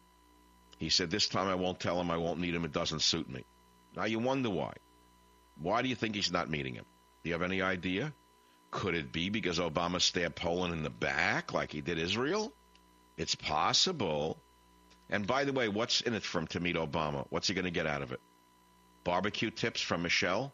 He said, this time I won't tell him, I won't meet him, it doesn't suit me. Now you wonder why. Why do you think he's not meeting him? Do you have any idea? Could it be because Obama stabbed Poland in the back like he did Israel? It's possible. And by the way, what's in it for him to meet Obama? What's he going to get out of it? Barbecue tips from Michelle?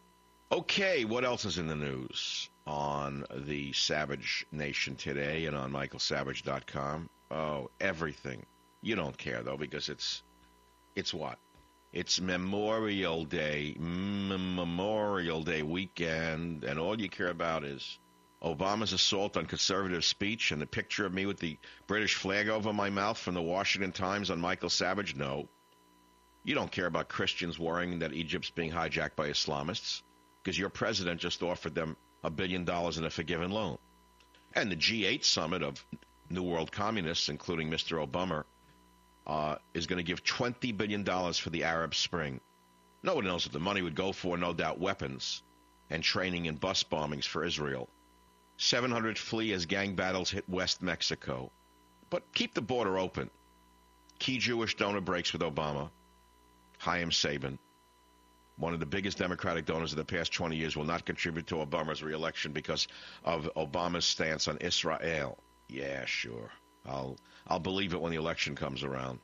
Okay, what else is in the news on the Savage Nation today and on michael savage dot com? Oh, everything. You don't care, though, because it's, it's what? It's Memorial Day, M- Memorial Day weekend, and all you care about is Obama's assault on conservative speech and the picture of me with the British flag over my mouth from the Washington Times on Michael Savage? No. You don't care about Christians worrying that Egypt's being hijacked by Islamists because your president just offered them a billion dollars in a forgiven loan. And the G eight summit of New World Communists, including Mister Obama, Uh, is going to give twenty billion dollars for the Arab Spring. No one knows what the money would go for, no doubt weapons and training and bus bombings for Israel. seven hundred flee as gang battles hit West Mexico. But keep the border open. Key Jewish donor breaks with Obama. Chaim Saban, one of the biggest Democratic donors of the past twenty years, will not contribute to Obama's reelection because of Obama's stance on Israel. Yeah, sure. I'll I'll believe it when the election comes around.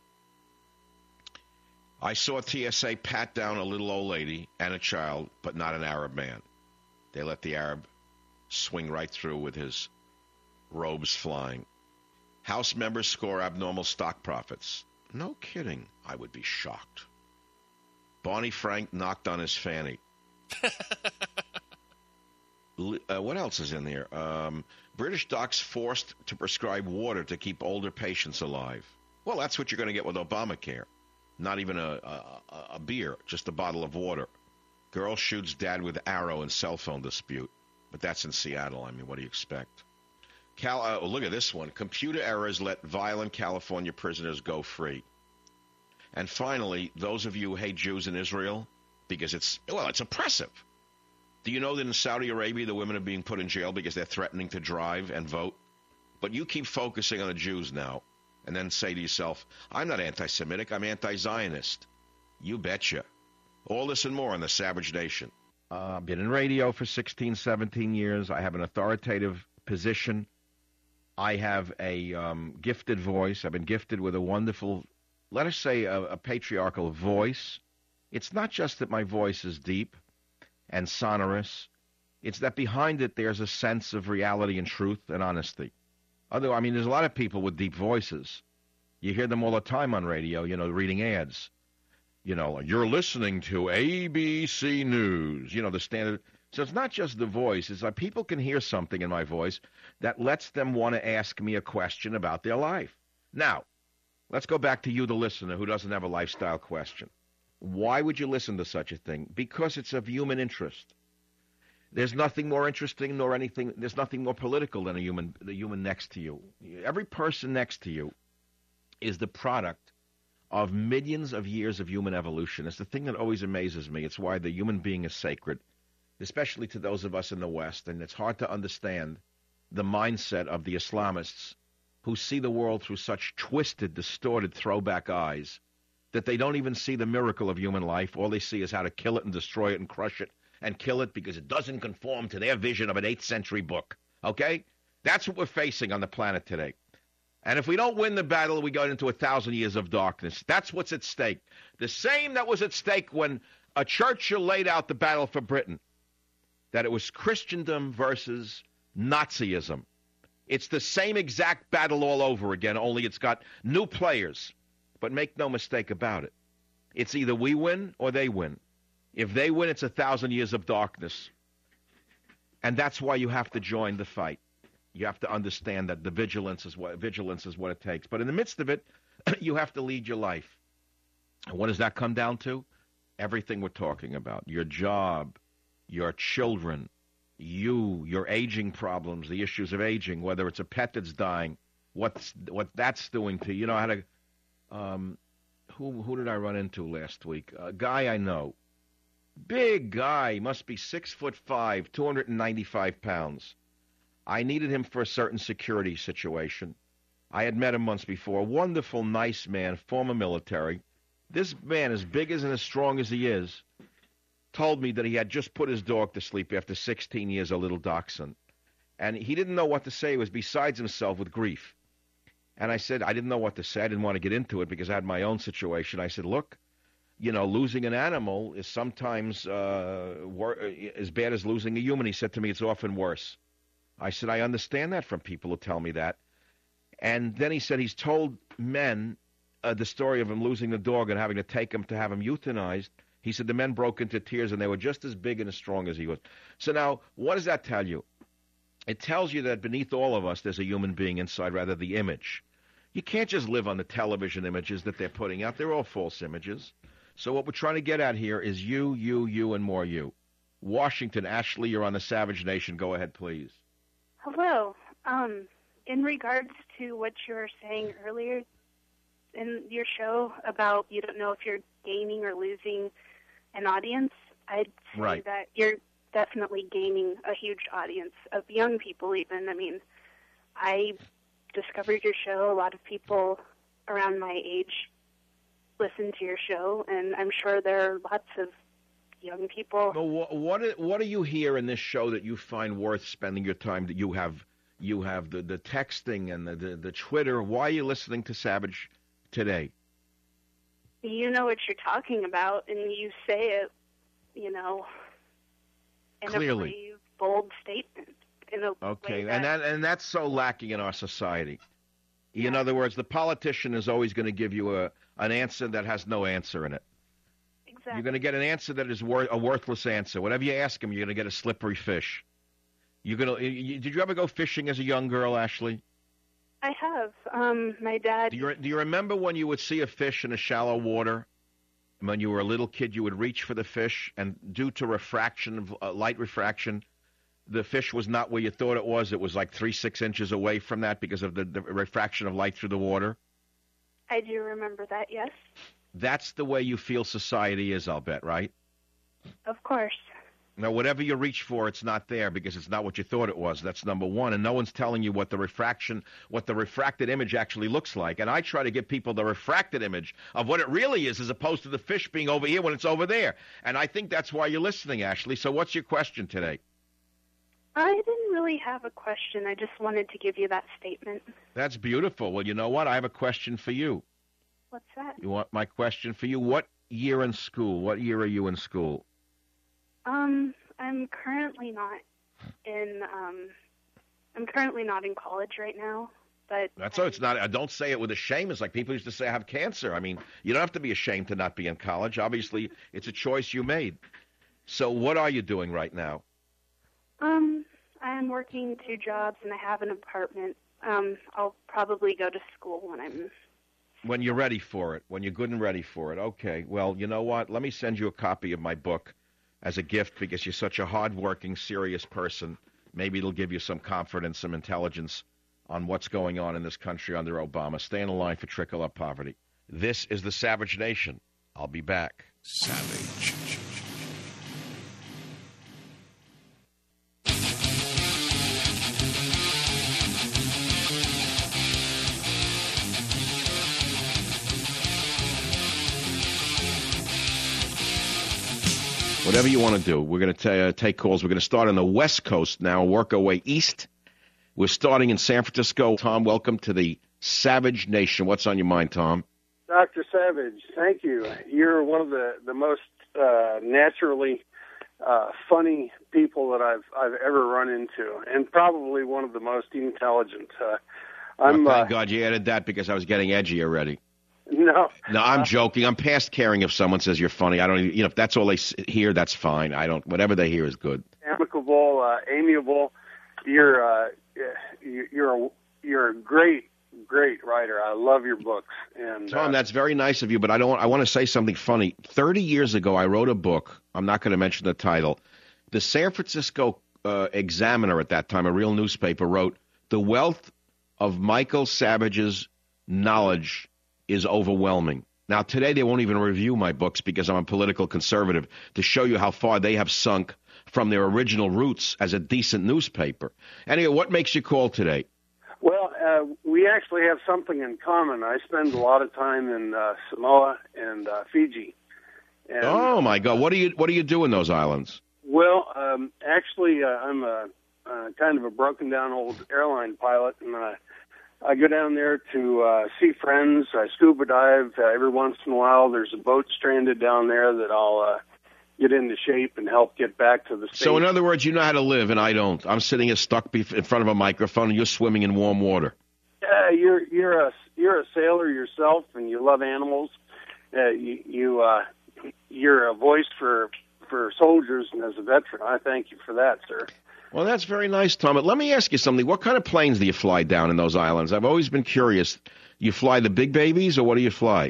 I saw T S A pat down a little old lady and a child, but not an Arab man. They let the Arab swing right through with his robes flying. House members score abnormal stock profits. No kidding. I would be shocked. Barney Frank knocked on his fanny. Uh, what else is in there? Um, British docs forced to prescribe water to keep older patients alive. Well, that's what you're going to get with Obamacare. Not even a, a, a beer, just a bottle of water. Girl shoots dad with arrow in cell phone dispute. But that's in Seattle. I mean, what do you expect? Cal, uh, oh, look at this one. Computer errors let violent California prisoners go free. And finally, those of you who hate Jews in Israel, because it's, well, it's oppressive. Do you know that in Saudi Arabia, the women are being put in jail because they're threatening to drive and vote? But you keep focusing on the Jews now and then say to yourself, I'm not anti-Semitic, I'm anti-Zionist. You betcha. All this and more on the Savage Nation. Uh, I've been in radio for sixteen, seventeen years. I have an authoritative position. I have a um, gifted voice. I've been gifted with a wonderful, let us say, a, a patriarchal voice. It's not just that my voice is deep and sonorous. It's that behind it there's a sense of reality and truth and honesty. Although, I mean, there's a lot of people with deep voices. You hear them all the time on radio, you know, reading ads. You know, you're listening to A B C News, you know, the standard. So it's not just the voice. It's like people can hear something in my voice that lets them want to ask me a question about their life. Now, let's go back to you, the listener, who doesn't have a lifestyle question. Why would you listen to such a thing? Because it's of human interest. There's nothing more interesting nor anything, there's nothing more political than a human, the human next to you. Every person next to you is the product of millions of years of human evolution. It's the thing that always amazes me. It's why the human being is sacred, especially to those of us in the West. And it's hard to understand the mindset of the Islamists who see the world through such twisted, distorted, throwback eyes that they don't even see the miracle of human life. All they see is how to kill it and destroy it and crush it and kill it because it doesn't conform to their vision of an eighth century book. Okay? That's what we're facing on the planet today. And if we don't win the battle, we go into a thousand years of darkness. That's what's at stake. The same that was at stake when a Churchill laid out the battle for Britain, that it was Christendom versus Nazism. It's the same exact battle all over again, only it's got new players. But make no mistake about it. It's either we win or they win. If they win, it's a thousand years of darkness. And that's why you have to join the fight. You have to understand that the vigilance is what vigilance is what it takes. But in the midst of it, you have to lead your life. And what does that come down to? Everything we're talking about. Your job, your children, you, your aging problems, the issues of aging, whether it's a pet that's dying, what's what that's doing to you. You know, I had a um who who did I run into last week? A guy I know. Big guy, must be six foot five, two hundred ninety-five pounds. I needed him for a certain security situation. I had met him months before. Wonderful, nice man, former military. This man, as big as and as strong as he is, told me that he had just put his dog to sleep after sixteen years, a little dachshund. And he didn't know what to say. He was besides himself with grief. And I said, I didn't know what to say. I didn't want to get into it because I had my own situation. I said, look, you know, losing an animal is sometimes uh, wor- as bad as losing a human. He said to me, it's often worse. I said, I understand that from people who tell me that. And then he said he's told men uh, the story of him losing the dog and having to take him to have him euthanized. He said the men broke into tears and they were just as big and as strong as he was. So now, what does that tell you? It tells you that beneath all of us there's a human being inside, rather the image. You can't just live on the television images that they're putting out. They're all false images. So what we're trying to get at here is you, you, you, and more you. Washington, Ashley, you're on the Savage Nation. Go ahead, please. Hello. Um, in regards to what you were saying earlier in your show about you don't know if you're gaining or losing an audience, I'd say right. that you're definitely gaining a huge audience of young people even. I mean, I discovered your show. A lot of people around my age listen to your show, and I'm sure there are lots of young people. Well, what what what do you hear in this show that you find worth spending your time? That you have you have the, the texting and the, the the Twitter. Why are you listening to Savage today? You know what you're talking about, and you say it, you know, in Clearly. a brave, bold statement. In a Okay, way that, and that and that's so lacking in our society. In other words, the politician is always going to give you a an answer that has no answer in it. Exactly. You're going to get an answer that is wor- a worthless answer. Whatever you ask him, you're going to get a slippery fish. You're going to. You, did you ever go fishing as a young girl, Ashley? I have. Um, my dad. Do you do you remember when you would see a fish in a shallow water? When you were a little kid, you would reach for the fish, and due to refraction, of uh, light refraction, the fish was not where you thought it was. It was like three, six inches away from that because of the, the refraction of light through the water. I do remember that, yes. That's the way you feel society is, I'll bet, right? Of course. Now, whatever you reach for, it's not there because it's not what you thought it was. That's number one. And no one's telling you what the refraction, what the refracted image actually looks like. And I try to give people the refracted image of what it really is as opposed to the fish being over here when it's over there. And I think that's why you're listening, Ashley. So what's your question today? I didn't really have a question. I just wanted to give you that statement. That's beautiful. Well, you know what? I have a question for you. What's that? You want my question for you? What year in school? What year are you in school? Um, I'm currently not in, um, I'm currently not in college right now, but... That's all. It's not, I don't say it with a shame. It's like people used to say I have cancer. I mean, you don't have to be ashamed to not be in college. Obviously, it's a choice you made. So what are you doing right now? Um, I'm working two jobs and I have an apartment. Um, I'll probably go to school when I'm... When you're ready for it, when you're good and ready for it. Okay, well, you know what? Let me send you a copy of my book as a gift because you're such a hardworking, serious person. Maybe it'll give you some confidence, some intelligence on what's going on in this country under Obama. Stay in the line for Trickle Up Poverty. This is the Savage Nation. I'll be back. Savage. Whatever you want to do. We're going to uh, take calls. We're going to start on the West Coast now, work our way east. We're starting in San Francisco. Tom, welcome to the Savage Nation. What's on your mind, Tom? Doctor Savage, thank you. You're one of the, the most uh, naturally uh, funny people that I've I've ever run into, and probably one of the most intelligent. Uh, I'm, oh, thank uh, God you added that because I was getting edgy already. No. No, I'm uh, joking. I'm past caring if someone says you're funny. I don't even, you know, if that's all they hear, that's fine. I don't, whatever they hear is good. Amicable, uh, amiable. You're, uh, you're, a, you're a great, great writer. I love your books. And Tom, uh, that's very nice of you, but I don't, I want to say something funny. thirty years ago, I wrote a book. I'm not going to mention the title. The San Francisco uh, Examiner at that time, a real newspaper, wrote, "The wealth of Michael Savage's knowledge is overwhelming." Now, today they won't even review my books because I'm a political conservative to show you how far they have sunk from their original roots as a decent newspaper. Anyway, what makes you call today? Well, uh, we actually have something in common. I spend a lot of time in uh, Samoa and uh, Fiji. And, oh my God, what do you what do you do in those islands? Well, um, actually, uh, I'm a uh, kind of a broken down old airline pilot, and uh, I go down there to uh, see friends. I scuba dive uh, every once in a while. There's a boat stranded down there that I'll uh, get into shape and help get back to the States. So, in other words, you know how to live, and I don't. I'm sitting here stuck in front of a microphone, and you're swimming in warm water. Yeah, you're you're a you're a sailor yourself, and you love animals. Uh, you you uh, you're a voice for for soldiers, and as a veteran, I thank you for that, sir. Well, that's very nice, Tom. But let me ask you something. What kind of planes do you fly down in those islands? I've always been curious. You fly the big babies, or what do you fly?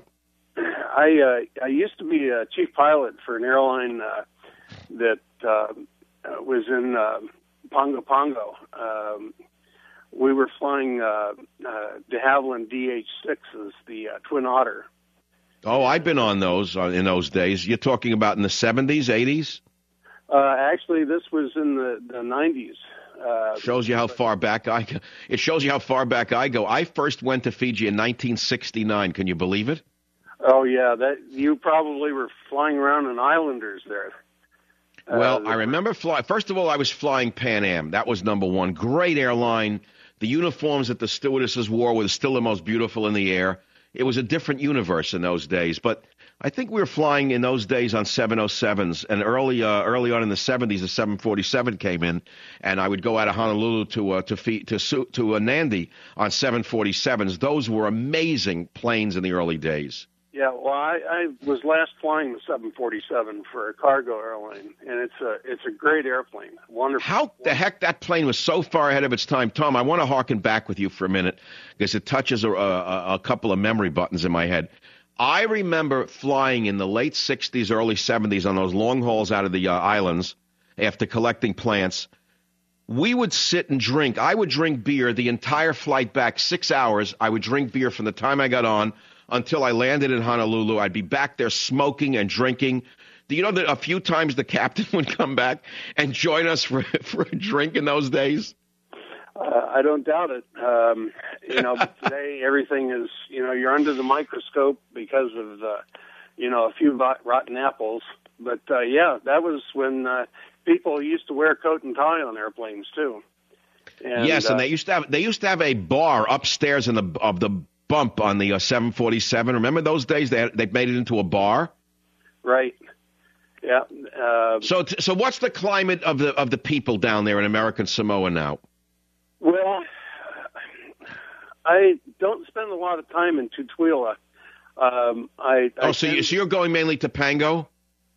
I uh, I used to be a chief pilot for an airline uh, that uh, was in uh, Pongo Pongo. Um, we were flying uh, uh, de Havilland D H sixes, the uh, Twin Otter. Oh, I've been on those uh, in those days. You're talking about in the seventies, eighties? Uh, actually, this was in the, the nineties. Uh, shows you how far back I go. It shows you how far back I go. I first went to Fiji in nineteen sixty-nine. Can you believe it? Oh, yeah. That you probably were flying around in Islanders there. Well, uh, I remember flying. First of all, I was flying Pan Am. That was number one. Great airline. The uniforms that the stewardesses wore were still the most beautiful in the air. It was a different universe in those days. But I think we were flying in those days on seven oh sevens, and early uh, early on in the seventies, the seven forty-seven came in, and I would go out of Honolulu to uh, to Fee, to to, to uh, Nandi on seven forty-sevens. Those were amazing planes in the early days. Yeah, well, I, I was last flying the seven forty-seven for a cargo airline, and it's a it's a great airplane. Wonderful. How the heck that plane was so far ahead of its time, Tom? I want to harken back with you for a minute because it touches a, a, a couple of memory buttons in my head. I remember flying in the late sixties, early seventies on those long hauls out of the uh, islands after collecting plants. We would sit and drink. I would drink beer the entire flight back, six hours. I would drink beer from the time I got on until I landed in Honolulu. I'd be back there smoking and drinking. Do you know that a few times the captain would come back and join us for for a drink in those days? Uh, I don't doubt it. Um, you know, but today everything is, you know, you're under the microscope because of, uh, you know, a few rot- rotten apples. But, uh, yeah, that was when uh, people used to wear coat and tie on airplanes, too. And, yes, and uh, they used to have they used to have a bar upstairs in the of the bump on the uh, seven forty-seven. Remember those days? They had, they made it into a bar. Right. Yeah. Uh, so t- so what's the climate of the of the people down there in American Samoa now? Well, I don't spend a lot of time in Tutuila. Um, I, Oh, I so, tend- you, so you're going mainly to Pango?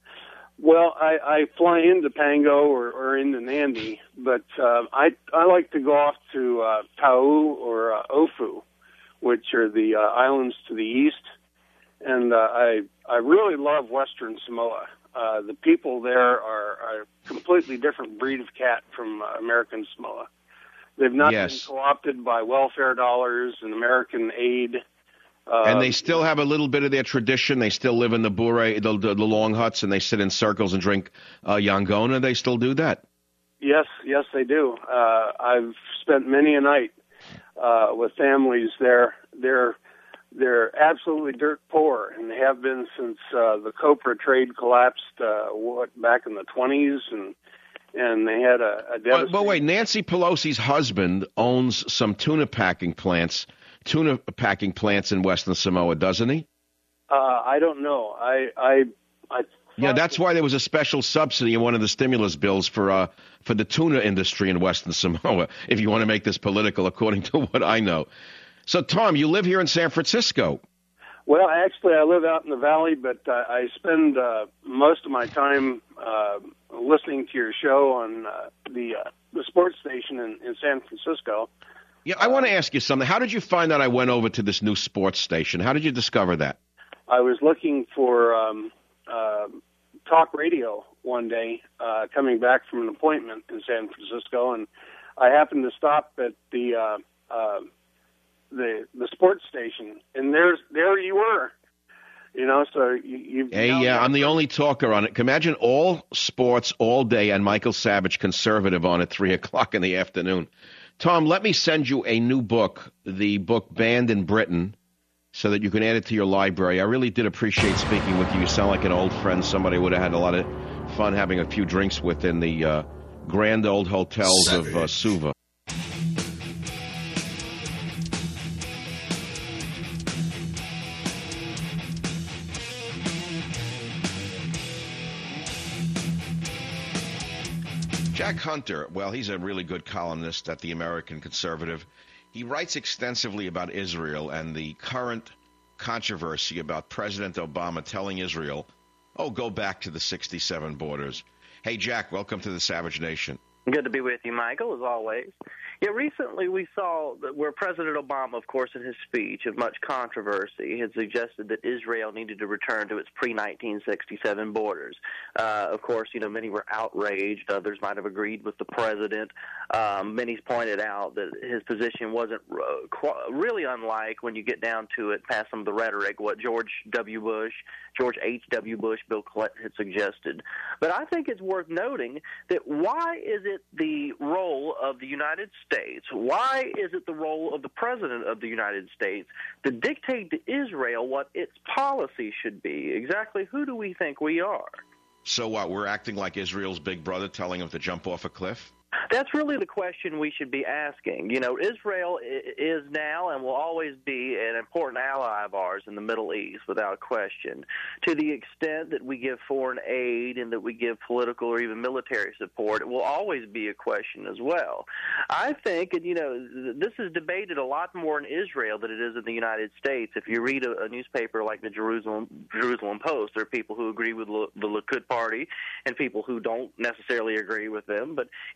Well, I, I fly into Pango or, or into Nandi, but uh, I I like to go off to uh, Tau or uh, Ofu, which are the uh, islands to the east, and uh, I I really love Western Samoa. Uh, the people there are, are a completely different breed of cat from uh, American Samoa. They've not Yes. been co-opted by welfare dollars and American aid. Uh, And they still have a little bit of their tradition. They still live in the bure, the, the, the long huts, and they sit in circles and drink uh, yangona. They still do that. Yes, yes, they do. Uh, I've spent many a night uh, with families there. They're they're absolutely dirt poor, and they have been since uh, the copra trade collapsed. Uh, what back in the twenties, and and they had a, a But, devastating. but wait, Nancy Pelosi's husband owns some tuna packing plants, tuna packing plants in Western Samoa, doesn't he? Uh, I don't know. I I I. Yeah, that's why there was a special subsidy in one of the stimulus bills for uh, for the tuna industry in Western Samoa, if you want to make this political, according to what I know. So, Tom, you live here in San Francisco. Well, actually, I live out in the valley, but uh, I spend uh, most of my time uh, listening to your show on uh, the uh, the sports station in, in San Francisco. Yeah, I want to ask you something. How did you find out I went over to this new sports station? How did you discover that? I was looking for um, uh, talk radio one day, uh, coming back from an appointment in San Francisco, and I happened to stop at the uh, uh, the the sports station, and there's there you were. You know, so you. you Hey, yeah, I'm the only talker on it. Imagine all sports all day and Michael Savage, conservative, on at three o'clock in the afternoon. Tom, let me send you a new book, the book Banned in Britain, so that you can add it to your library. I really did appreciate speaking with you. You sound like an old friend, somebody would have had a lot of fun having a few drinks with in the uh, grand old hotels Savage. of uh, Suva. Jack Hunter, well, he's a really good columnist at the American Conservative. He writes extensively about Israel and the current controversy about President Obama telling Israel, oh, go back to the sixty-seven borders. Hey, Jack, welcome to the Savage Nation. Good to be with you, Michael, as always. Yeah, recently we saw that where President Obama, of course, in his speech of much controversy, had suggested that Israel needed to return to its pre nineteen sixty-seven borders. Uh, of course, you know, many were outraged. Others might have agreed with the president. Um, many pointed out that his position wasn't uh, qu- really unlike, when you get down to it, past some of the rhetoric, what George W. Bush, George H W. Bush, Bill Clinton had suggested. But I think it's worth noting that why is it the role of the United States, why is it the role of the President of the United States to dictate to Israel what its policy should be? Exactly who do we think we are? So what, we're acting like Israel's big brother telling him to jump off a cliff? That's really the question we should be asking. You know, Israel is now and will always be an important ally of ours in the Middle East, without question. To the extent that we give foreign aid and that we give political or even military support, it will always be a question as well. I think, and you know, this is debated a lot more in Israel than it is in the United States. If you read a, a newspaper like the Jerusalem Jerusalem Post, there are people who agree with the Likud party and people who don't necessarily agree with them. But, you know, it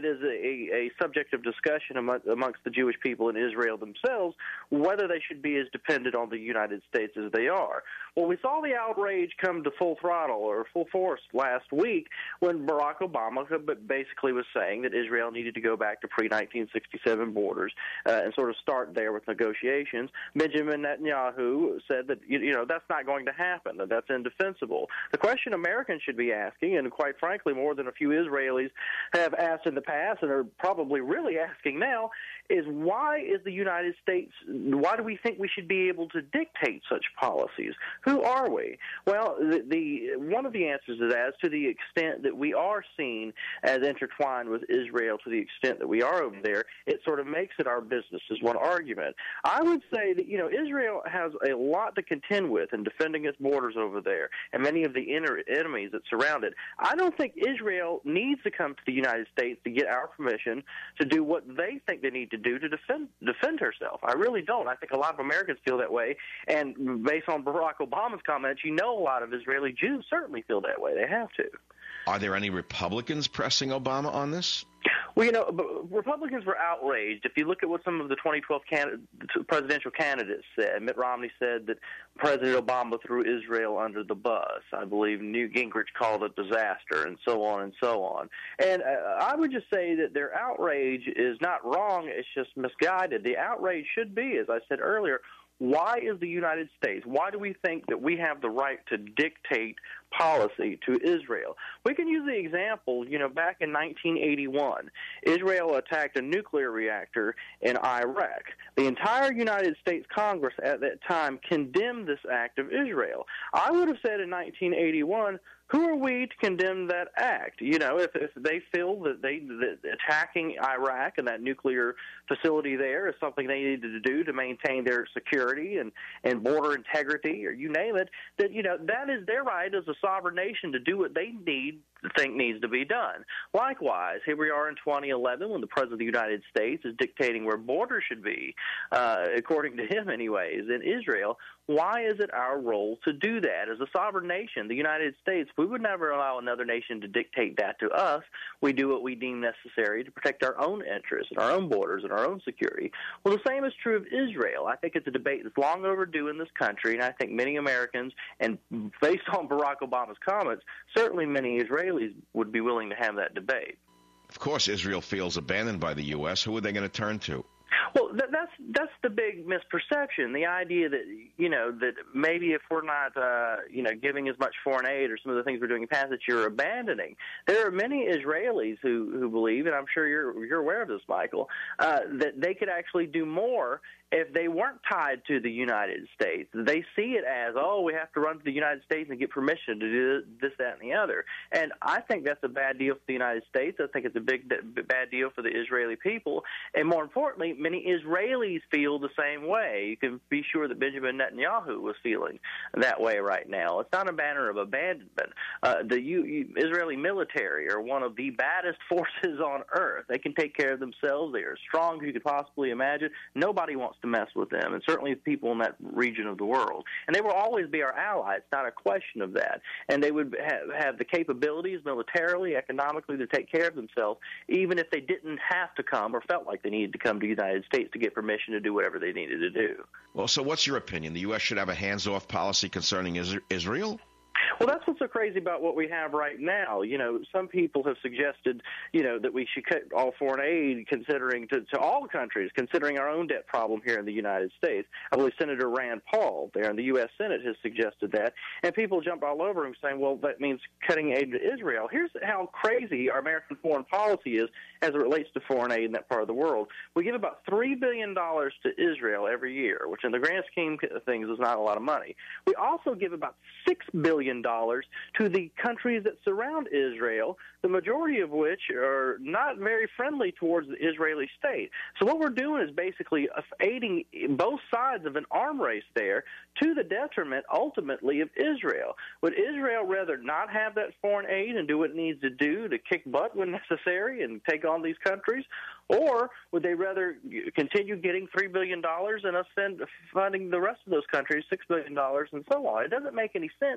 is a, a subject of discussion among, amongst the Jewish people in Israel themselves, whether they should be as dependent on the United States as they are. Well, we saw the outrage come to full throttle or full force last week when Barack Obama basically was saying that Israel needed to go back to pre nineteen sixty-seven borders uh, and sort of start there with negotiations. Benjamin Netanyahu said that, you know, that's not going to happen, that that's indefensible. The question Americans should be asking, and quite frankly more than a few Israelis have asked in the past and are probably really asking now, is why is the United States, why do we think we should be able to dictate such policies? Who are we? Well, the, the one of the answers is as to the extent that we are seen as intertwined with Israel, to the extent that we are over there, it sort of makes it our business, is one argument. I would say that, you know, Israel has a lot to contend with in defending its borders over there and many of the inner enemies that surround it. I don't think Israel needs to come to the United States to get our permission to do what they think they need to do to defend defend herself. I really don't. I think a lot of Americans feel that way, and based on Barack Obama's comments, you know a lot of Israeli Jews certainly feel that way. They have to. Are there any Republicans pressing Obama on this? Well, you know, Republicans were outraged. If you look at what some of the twenty twelve candid- presidential candidates said, Mitt Romney said that President Obama threw Israel under the bus. I believe Newt Gingrich called it disaster, and so on and so on. And uh, I would just say that their outrage is not wrong. It's just misguided. The outrage should be, as I said earlier, why is the United States, why do we think that we have the right to dictate policy to Israel? We can use the example, you know, back in nineteen eighty-one, Israel attacked a nuclear reactor in Iraq. The entire United States Congress at that time condemned this act of Israel. I would have said in nineteen eighty-one, who are we to condemn that act? You know, if, if they feel that they that attacking Iraq and that nuclear facility there is something they needed to do to maintain their security and, and border integrity, or you name it, that, you know, that is their right as a sovereign nation to do what they need think needs to be done. Likewise, here we are in twenty eleven when the President of the United States is dictating where borders should be, uh, according to him anyways, in Israel. Why is it our role to do that? As a sovereign nation, the United States, we would never allow another nation to dictate that to us. We do what we deem necessary to protect our own interests and our own borders and our own security. Well, the same is true of Israel. I think it's a debate that's long overdue in this country, and I think many Americans, and based on Barack Obama's comments, certainly many Israelis would be willing to have that debate. Of course, Israel feels abandoned by the U S. Who are they going to turn to? Well, that, that's that's the big misperception. The idea that, you know, that maybe if we're not, uh, you know, giving as much foreign aid or some of the things we're doing in the past, that you're abandoning. There are many Israelis who, who believe, and I'm sure you're you're aware of this, Michael, uh, that they could actually do more if they weren't tied to the United States. They see it as, oh, we have to run to the United States and get permission to do this, that, and the other. And I think that's a bad deal for the United States. I think it's a big bad deal for the Israeli people. And more importantly, many Israelis feel the same way. You can be sure that Benjamin Netanyahu was feeling that way right now. It's not a matter of abandonment. Uh, the U- U- Israeli military are one of the baddest forces on earth. They can take care of themselves. They are as strong as you could possibly imagine. Nobody wants to mess with them, and certainly people in that region of the world. And they will always be our allies, not a question of that. And they would have, have the capabilities militarily, economically, to take care of themselves, even if they didn't have to come or felt like they needed to come to the United States to get permission to do whatever they needed to do. Well, so what's your opinion? The U S should have a hands-off policy concerning Israel? Well, that's what's so crazy about what we have right now. You know, some people have suggested, you know, that we should cut all foreign aid considering to, to all countries, considering our own debt problem here in the United States. I believe Senator Rand Paul there in the U S Senate has suggested that. And people jump all over him saying, well, that means cutting aid to Israel. Here's how crazy our American foreign policy is as it relates to foreign aid in that part of the world. We give about three billion dollars to Israel every year, which in the grand scheme of things is not a lot of money. We also give about six billion dollars to the countries that surround Israel, the majority of which are not very friendly towards the Israeli state. So what we're doing is basically aiding both sides of an arm race there to the detriment, ultimately, of Israel. Would Israel rather not have that foreign aid and do what it needs to do to kick butt when necessary and take on these countries? Or would they rather continue getting three billion dollars and us send, funding the rest of those countries six billion dollars and so on? It doesn't make any sense.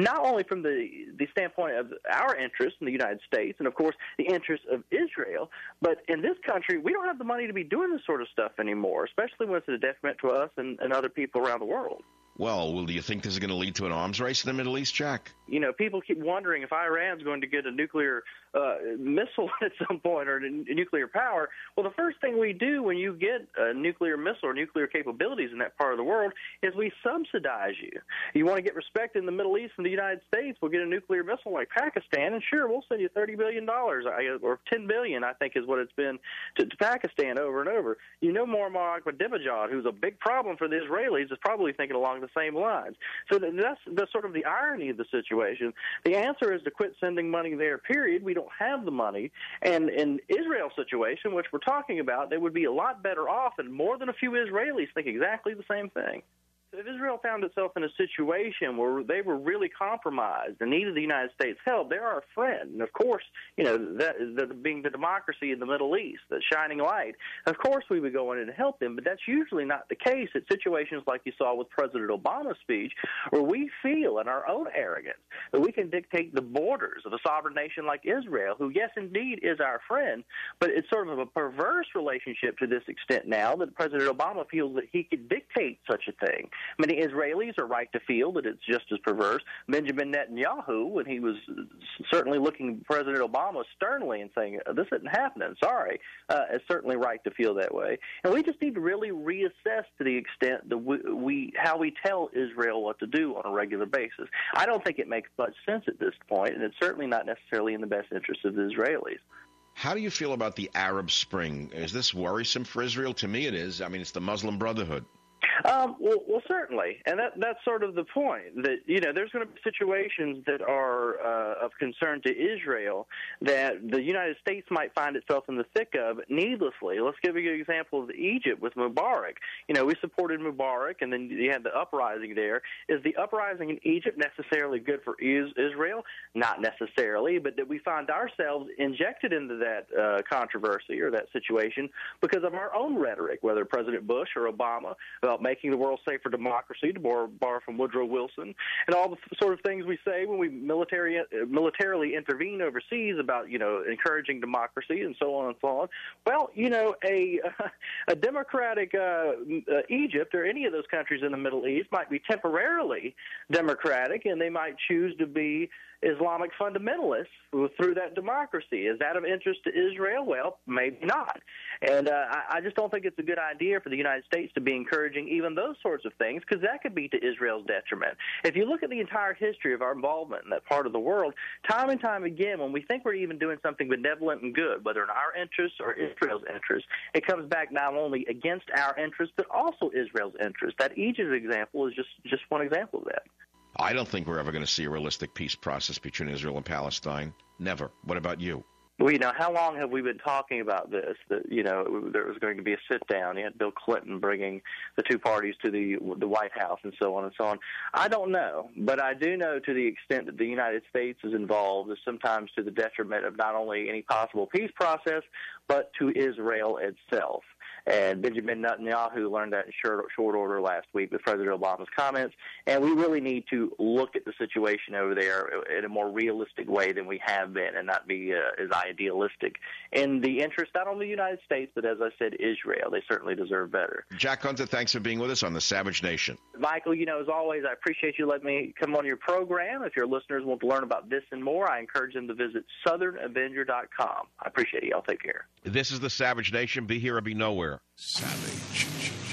not only from the, the standpoint of our interest in the United States and, of course, the interest of Israel, but in this country, we don't have the money to be doing this sort of stuff anymore, especially when it's a detriment to us and, and other people around the world. Well, well, do you think this is going to lead to an arms race in the Middle East, Jack? You know, people keep wondering if Iran's going to get a nuclear uh, missile at some point or a n- nuclear power. Well, the first thing we do when you get a nuclear missile or nuclear capabilities in that part of the world is we subsidize you. You want to get respect in the Middle East from the United States, we'll get a nuclear missile like Pakistan, and sure, we'll send you thirty billion dollars, or ten billion dollars, I think is what it's been to, to Pakistan over and over. You know, Muammar Ahmadinejad, who's a big problem for the Israelis, is probably thinking along the same lines. So that's, that's sort of the irony of the situation. The answer is to quit sending money there, period. We don't have the money. And in Israel's situation, which we're talking about, they would be a lot better off, and more than a few Israelis think exactly the same thing. If Israel found itself in a situation where they were really compromised and needed the United States' help, they're our friend. And, of course, you know, that, that being the democracy in the Middle East, the shining light, of course we would go in and help them, but that's usually not the case at situations like you saw with President Obama's speech, where we feel in our own arrogance that we can dictate the borders of a sovereign nation like Israel, who, yes, indeed, is our friend, but it's sort of a perverse relationship to this extent now that President Obama feels that he could dictate such a thing. Many Israelis are right to feel that it's just as perverse. Benjamin Netanyahu, when he was certainly looking at President Obama sternly and saying, this isn't happening, sorry, uh, is certainly right to feel that way. And we just need to really reassess to the extent that we, we how we tell Israel what to do on a regular basis. I don't think it makes much sense at this point, and it's certainly not necessarily in the best interest of the Israelis. How do you feel about the Arab Spring? Is this worrisome for Israel? To me it is. I mean, it's the Muslim Brotherhood. Um, well, well, certainly, and that, that's sort of the point, that, you know, there's going to be situations that are uh, of concern to Israel that the United States might find itself in the thick of needlessly. Let's give you an example of Egypt with Mubarak. You know, we supported Mubarak, and then you had the uprising there. Is the uprising in Egypt necessarily good for is- Israel? Not necessarily, but that we find ourselves injected into that uh, controversy or that situation because of our own rhetoric, whether President Bush or Obama, about making the world safe for democracy, to borrow, borrow from Woodrow Wilson, and all the sort of things we say when we military, uh, militarily intervene overseas about, you know, encouraging democracy and so on and so on. Well, you know, a uh, a democratic uh, uh, Egypt or any of those countries in the Middle East might be temporarily democratic, and they might choose to be Islamic fundamentalists through that democracy. Is that of interest to Israel? Well, maybe not. And uh, I, I just don't think it's a good idea for the United States to be encouraging even those sorts of things, because that could be to Israel's detriment. If you look at the entire history of our involvement in that part of the world, time and time again, when we think we're even doing something benevolent and good, whether in our interests or Israel's interests, it comes back not only against our interests, but also Israel's interests. That Egypt example is just, just one example of that. I don't think we're ever going to see a realistic peace process between Israel and Palestine. Never. What about you? Well, you know, how long have we been talking about this, that, you know, there was going to be a sit-down? You had Bill Clinton bringing the two parties to the the White House and so on and so on. I don't know, but I do know to the extent that the United States is involved is sometimes to the detriment of not only any possible peace process, but to Israel itself. And Benjamin Netanyahu learned that in short, short order last week with President Obama's comments. And we really need to look at the situation over there in a more realistic way than we have been, and not be uh, as idealistic in the interest not only of the United States, but as I said, Israel. They certainly deserve better. Jack Hunter, thanks for being with us on the Savage Nation. Michael, you know, as always, I appreciate you letting me come on your program. If your listeners want to learn about this and more, I encourage them to visit southern avenger dot com. I appreciate you. I'll take care. This is the Savage Nation. Be here or be nowhere. Savage.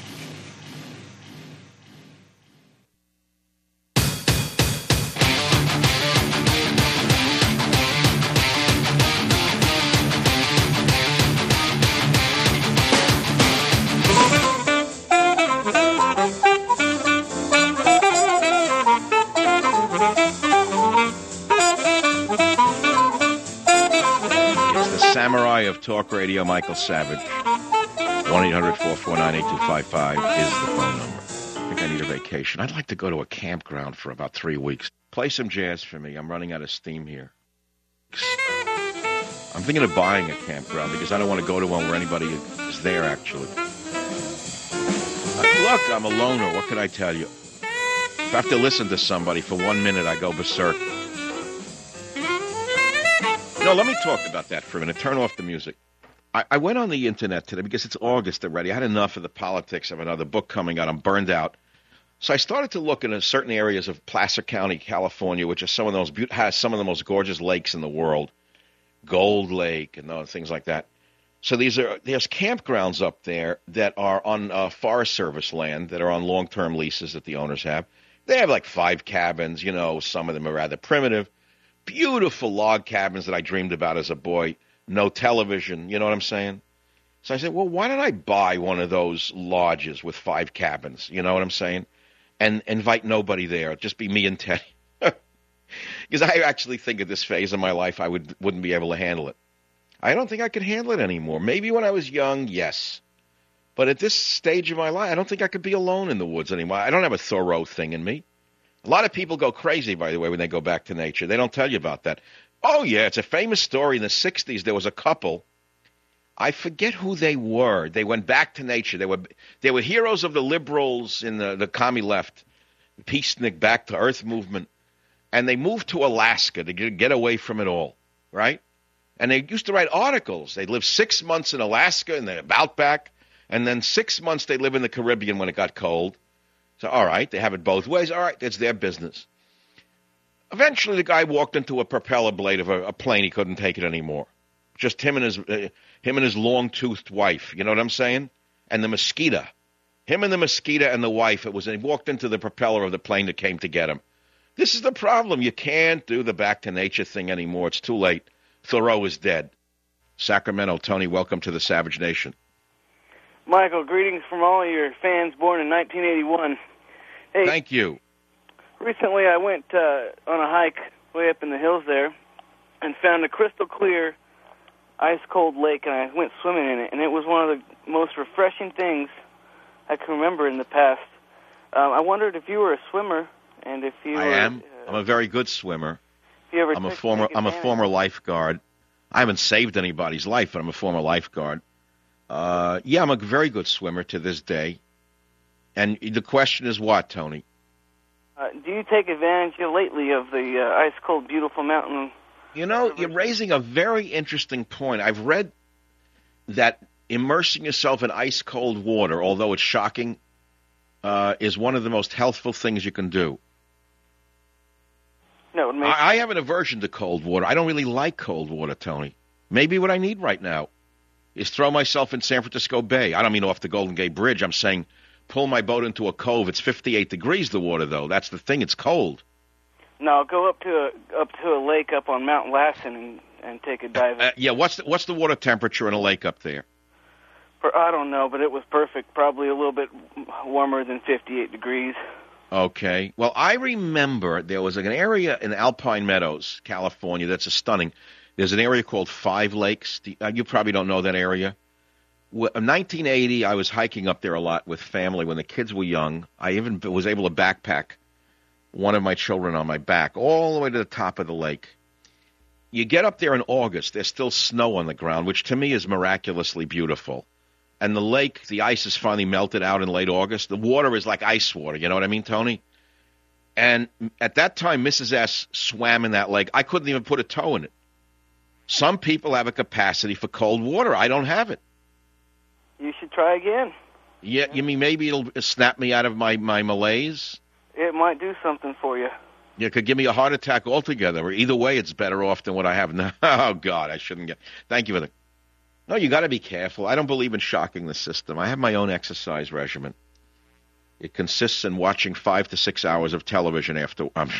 It's the Samurai of Talk Radio, Michael Savage. one eight hundred four four nine eight two five five is the phone number. I think I need a vacation. I'd like to go to a campground for about three weeks. Play some jazz for me. I'm running out of steam here. I'm thinking of buying a campground because I don't want to go to one where anybody is there, actually. Uh, look, I'm a loner. What can I tell you? If I have to listen to somebody for one minute, I go berserk. No, let me talk about that for a minute. Turn off the music. I, I went on the internet today because it's August already. I had enough of the politics of another book coming out. I'm burned out. So I started to look into certain areas of Placer County, California, which is some of those has some of the most gorgeous lakes in the world, Gold Lake and other things like that. So these are there's campgrounds up there that are on uh, Forest Service land that are on long-term leases that the owners have. They have like five cabins. You know, some of them are rather primitive, beautiful log cabins that I dreamed about as a boy. No television. You know what I'm saying? So I said, well, why don't I buy one of those lodges with five cabins? You know what I'm saying? And invite nobody there. Just be me and Teddy. Because I actually think at this phase of my life I would, wouldn't be able to handle it. I don't think I could handle it anymore. Maybe when I was young, yes. But at this stage of my life, I don't think I could be alone in the woods anymore. I don't have a Thoreau thing in me. A lot of people go crazy, by the way, when they go back to nature. They don't tell you about that. Oh, yeah, it's a famous story. In the sixties, there was a couple. I forget who they were. They went back to nature. They were they were heroes of the liberals in the, the commie left, peacenik back to earth movement. And they moved to Alaska to get, get away from it all, right? And they used to write articles. They lived six months in Alaska in the outback, and then six months they live in the Caribbean when it got cold. So, all right, they have it both ways. All right, it's their business. Eventually, the guy walked into a propeller blade of a, a plane. He couldn't take it anymore. Just him and his uh, him and his long-toothed wife. You know what I'm saying? And the mosquito. Him and the mosquito and the wife. It was. He walked into the propeller of the plane that came to get him. This is the problem. You can't do the back to nature thing anymore. It's too late. Thoreau is dead. Sacramento, Tony, welcome to the Savage Nation. Michael, greetings from all of your fans born in nineteen eighty-one. Hey, thank you. Recently I went uh, on a hike way up in the hills there and found a crystal clear, ice-cold lake, and I went swimming in it, and it was one of the most refreshing things I can remember in the past. Um, I wondered if you were a swimmer, and if you I were, am. Uh, I'm a very good swimmer. If you ever I'm a took- former. take I'm a advantage- former lifeguard. I haven't saved anybody's life, but I'm a former lifeguard. Uh, yeah, I'm a very good swimmer to this day. And the question is what, Tony? Uh, do you take advantage lately of the uh, ice-cold, beautiful mountain? You know, you're raising a very interesting point. I've read that immersing yourself in ice-cold water, although it's shocking, uh, is one of the most healthful things you can do. No, it makes I, I have an aversion to cold water. I don't really like cold water, Tony. Maybe what I need right now is throw myself in San Francisco Bay. I don't mean off the Golden Gate Bridge. I'm saying pull my boat into a cove. It's fifty-eight degrees, the water, though. That's the thing. It's cold. No, go up to a up to a lake up on Mount Lassen and, and take a dive. Uh, yeah, what's the, what's the water temperature in a lake up there? For, I don't know, but it was perfect. Probably a little bit warmer than fifty-eight degrees. Okay. Well, I remember there was an area in Alpine Meadows, California, that's a stunning. There's an area called Five Lakes. You probably don't know that area. In nineteen eighty, I was hiking up there a lot with family when the kids were young. I even was able to backpack one of my children on my back all the way to the top of the lake. You get up there in August, there's still snow on the ground, which to me is miraculously beautiful. And the lake, the ice is finally melted out in late August. The water is like ice water, you know what I mean, Tony? And at that time, Missus S swam in that lake. I couldn't even put a toe in it. Some people have a capacity for cold water. I don't have it. You should try again. Yeah, you mean maybe it'll snap me out of my, my malaise? It might do something for you. You could give me a heart attack altogether. Or either way, it's better off than what I have now. Oh, God, I shouldn't get... Thank you for the... No, you got to be careful. I don't believe in shocking the system. I have my own exercise regimen. It consists in watching five to six hours of television after... Um,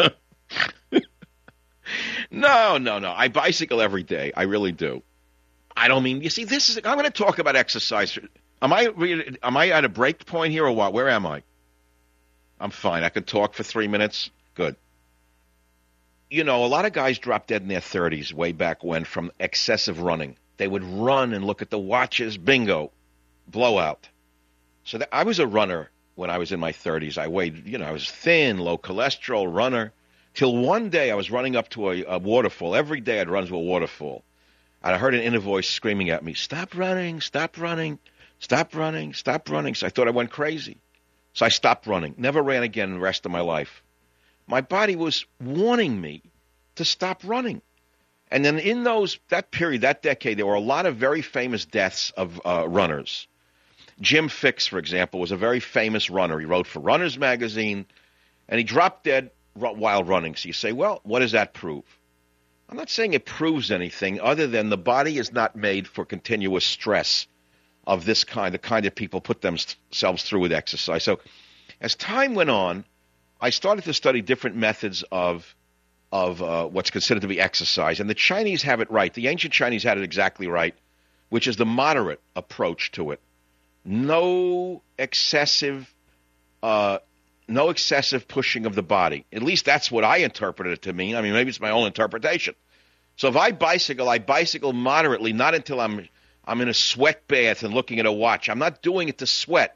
no, no, no. I bicycle every day. I really do. I don't mean... You see, this is... I'm going to talk about exercise. Am I, am I at a break point here or what? Where am I? I'm fine. I can talk for three minutes. Good. You know, a lot of guys dropped dead in their thirties way back when from excessive running. They would run and look at the watches. Bingo. Blowout. So that, I was a runner when I was in my thirties. I weighed, you know, I was thin, low cholesterol runner. Till one day I was running up to a, a waterfall. Every day I'd run to a waterfall. And I heard an inner voice screaming at me, stop running, stop running, stop running, stop running. So I thought I went crazy. So I stopped running. Never ran again the rest of my life. My body was warning me to stop running. And then in those that period, that decade, there were a lot of very famous deaths of uh, runners. Jim Fixx, for example, was a very famous runner. He wrote for Runner's Magazine, and he dropped dead while running. So you say, well, what does that prove? I'm not saying it proves anything other than the body is not made for continuous stress of this kind, the kind that people put themselves through with exercise. So as time went on, I started to study different methods of of uh, what's considered to be exercise. And the Chinese have it right. The ancient Chinese had it exactly right, which is the moderate approach to it. No excessive uh, no excessive pushing of the body. At least that's what I interpreted it to mean. I mean, maybe it's my own interpretation. So if I bicycle, I bicycle moderately, not until I'm I'm in a sweat bath and looking at a watch. I'm not doing it to sweat.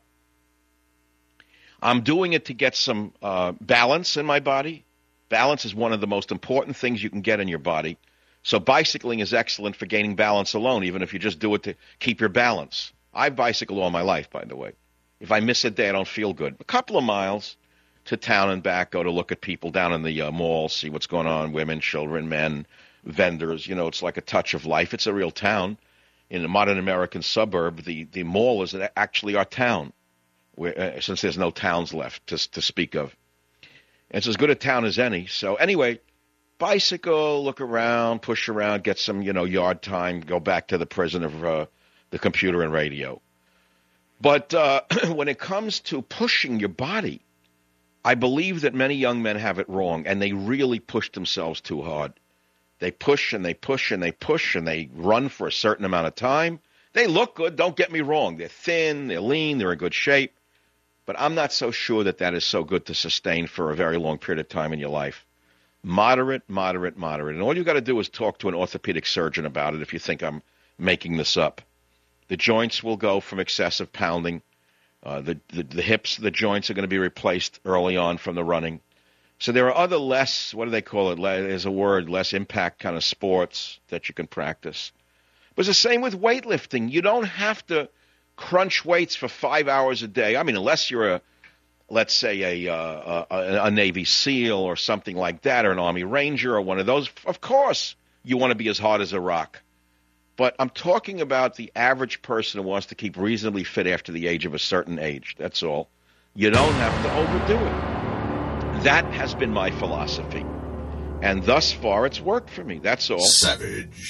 I'm doing it to get some uh, balance in my body. Balance is one of the most important things you can get in your body. So bicycling is excellent for gaining balance alone, even if you just do it to keep your balance. I've bicycled all my life, by the way. If I miss a day, I don't feel good. A couple of miles to town and back, go to look at people down in the uh, mall, see what's going on, women, children, men, vendors. You know, it's like a touch of life. It's a real town. In a modern American suburb, the, the mall is actually our town, where, uh, since there's no towns left to, to speak of. It's as good a town as any. So anyway, bicycle, look around, push around, get some, you know, yard time, go back to the prison of uh, the computer and radio. But uh, when it comes to pushing your body, I believe that many young men have it wrong, and they really push themselves too hard. They push and they push and they push and they run for a certain amount of time. They look good, don't get me wrong. They're thin, they're lean, they're in good shape. But I'm not so sure that that is so good to sustain for a very long period of time in your life. Moderate, moderate, moderate. And all you got to do is talk to an orthopedic surgeon about it if you think I'm making this up. The joints will go from excessive pounding. Uh, the, the, the hips, the joints are going to be replaced early on from the running. So there are other less, what do they call it? There's a word, less impact kind of sports that you can practice. But it's the same with weightlifting. You don't have to crunch weights for five hours a day. I mean, unless you're a, let's say, a, uh, a, a Navy SEAL or something like that, or an Army Ranger or one of those. Of course, you want to be as hard as a rock. But I'm talking about the average person who wants to keep reasonably fit after the age of a certain age. That's all. You don't have to overdo it. That has been my philosophy. And thus far, it's worked for me. That's all. Savage.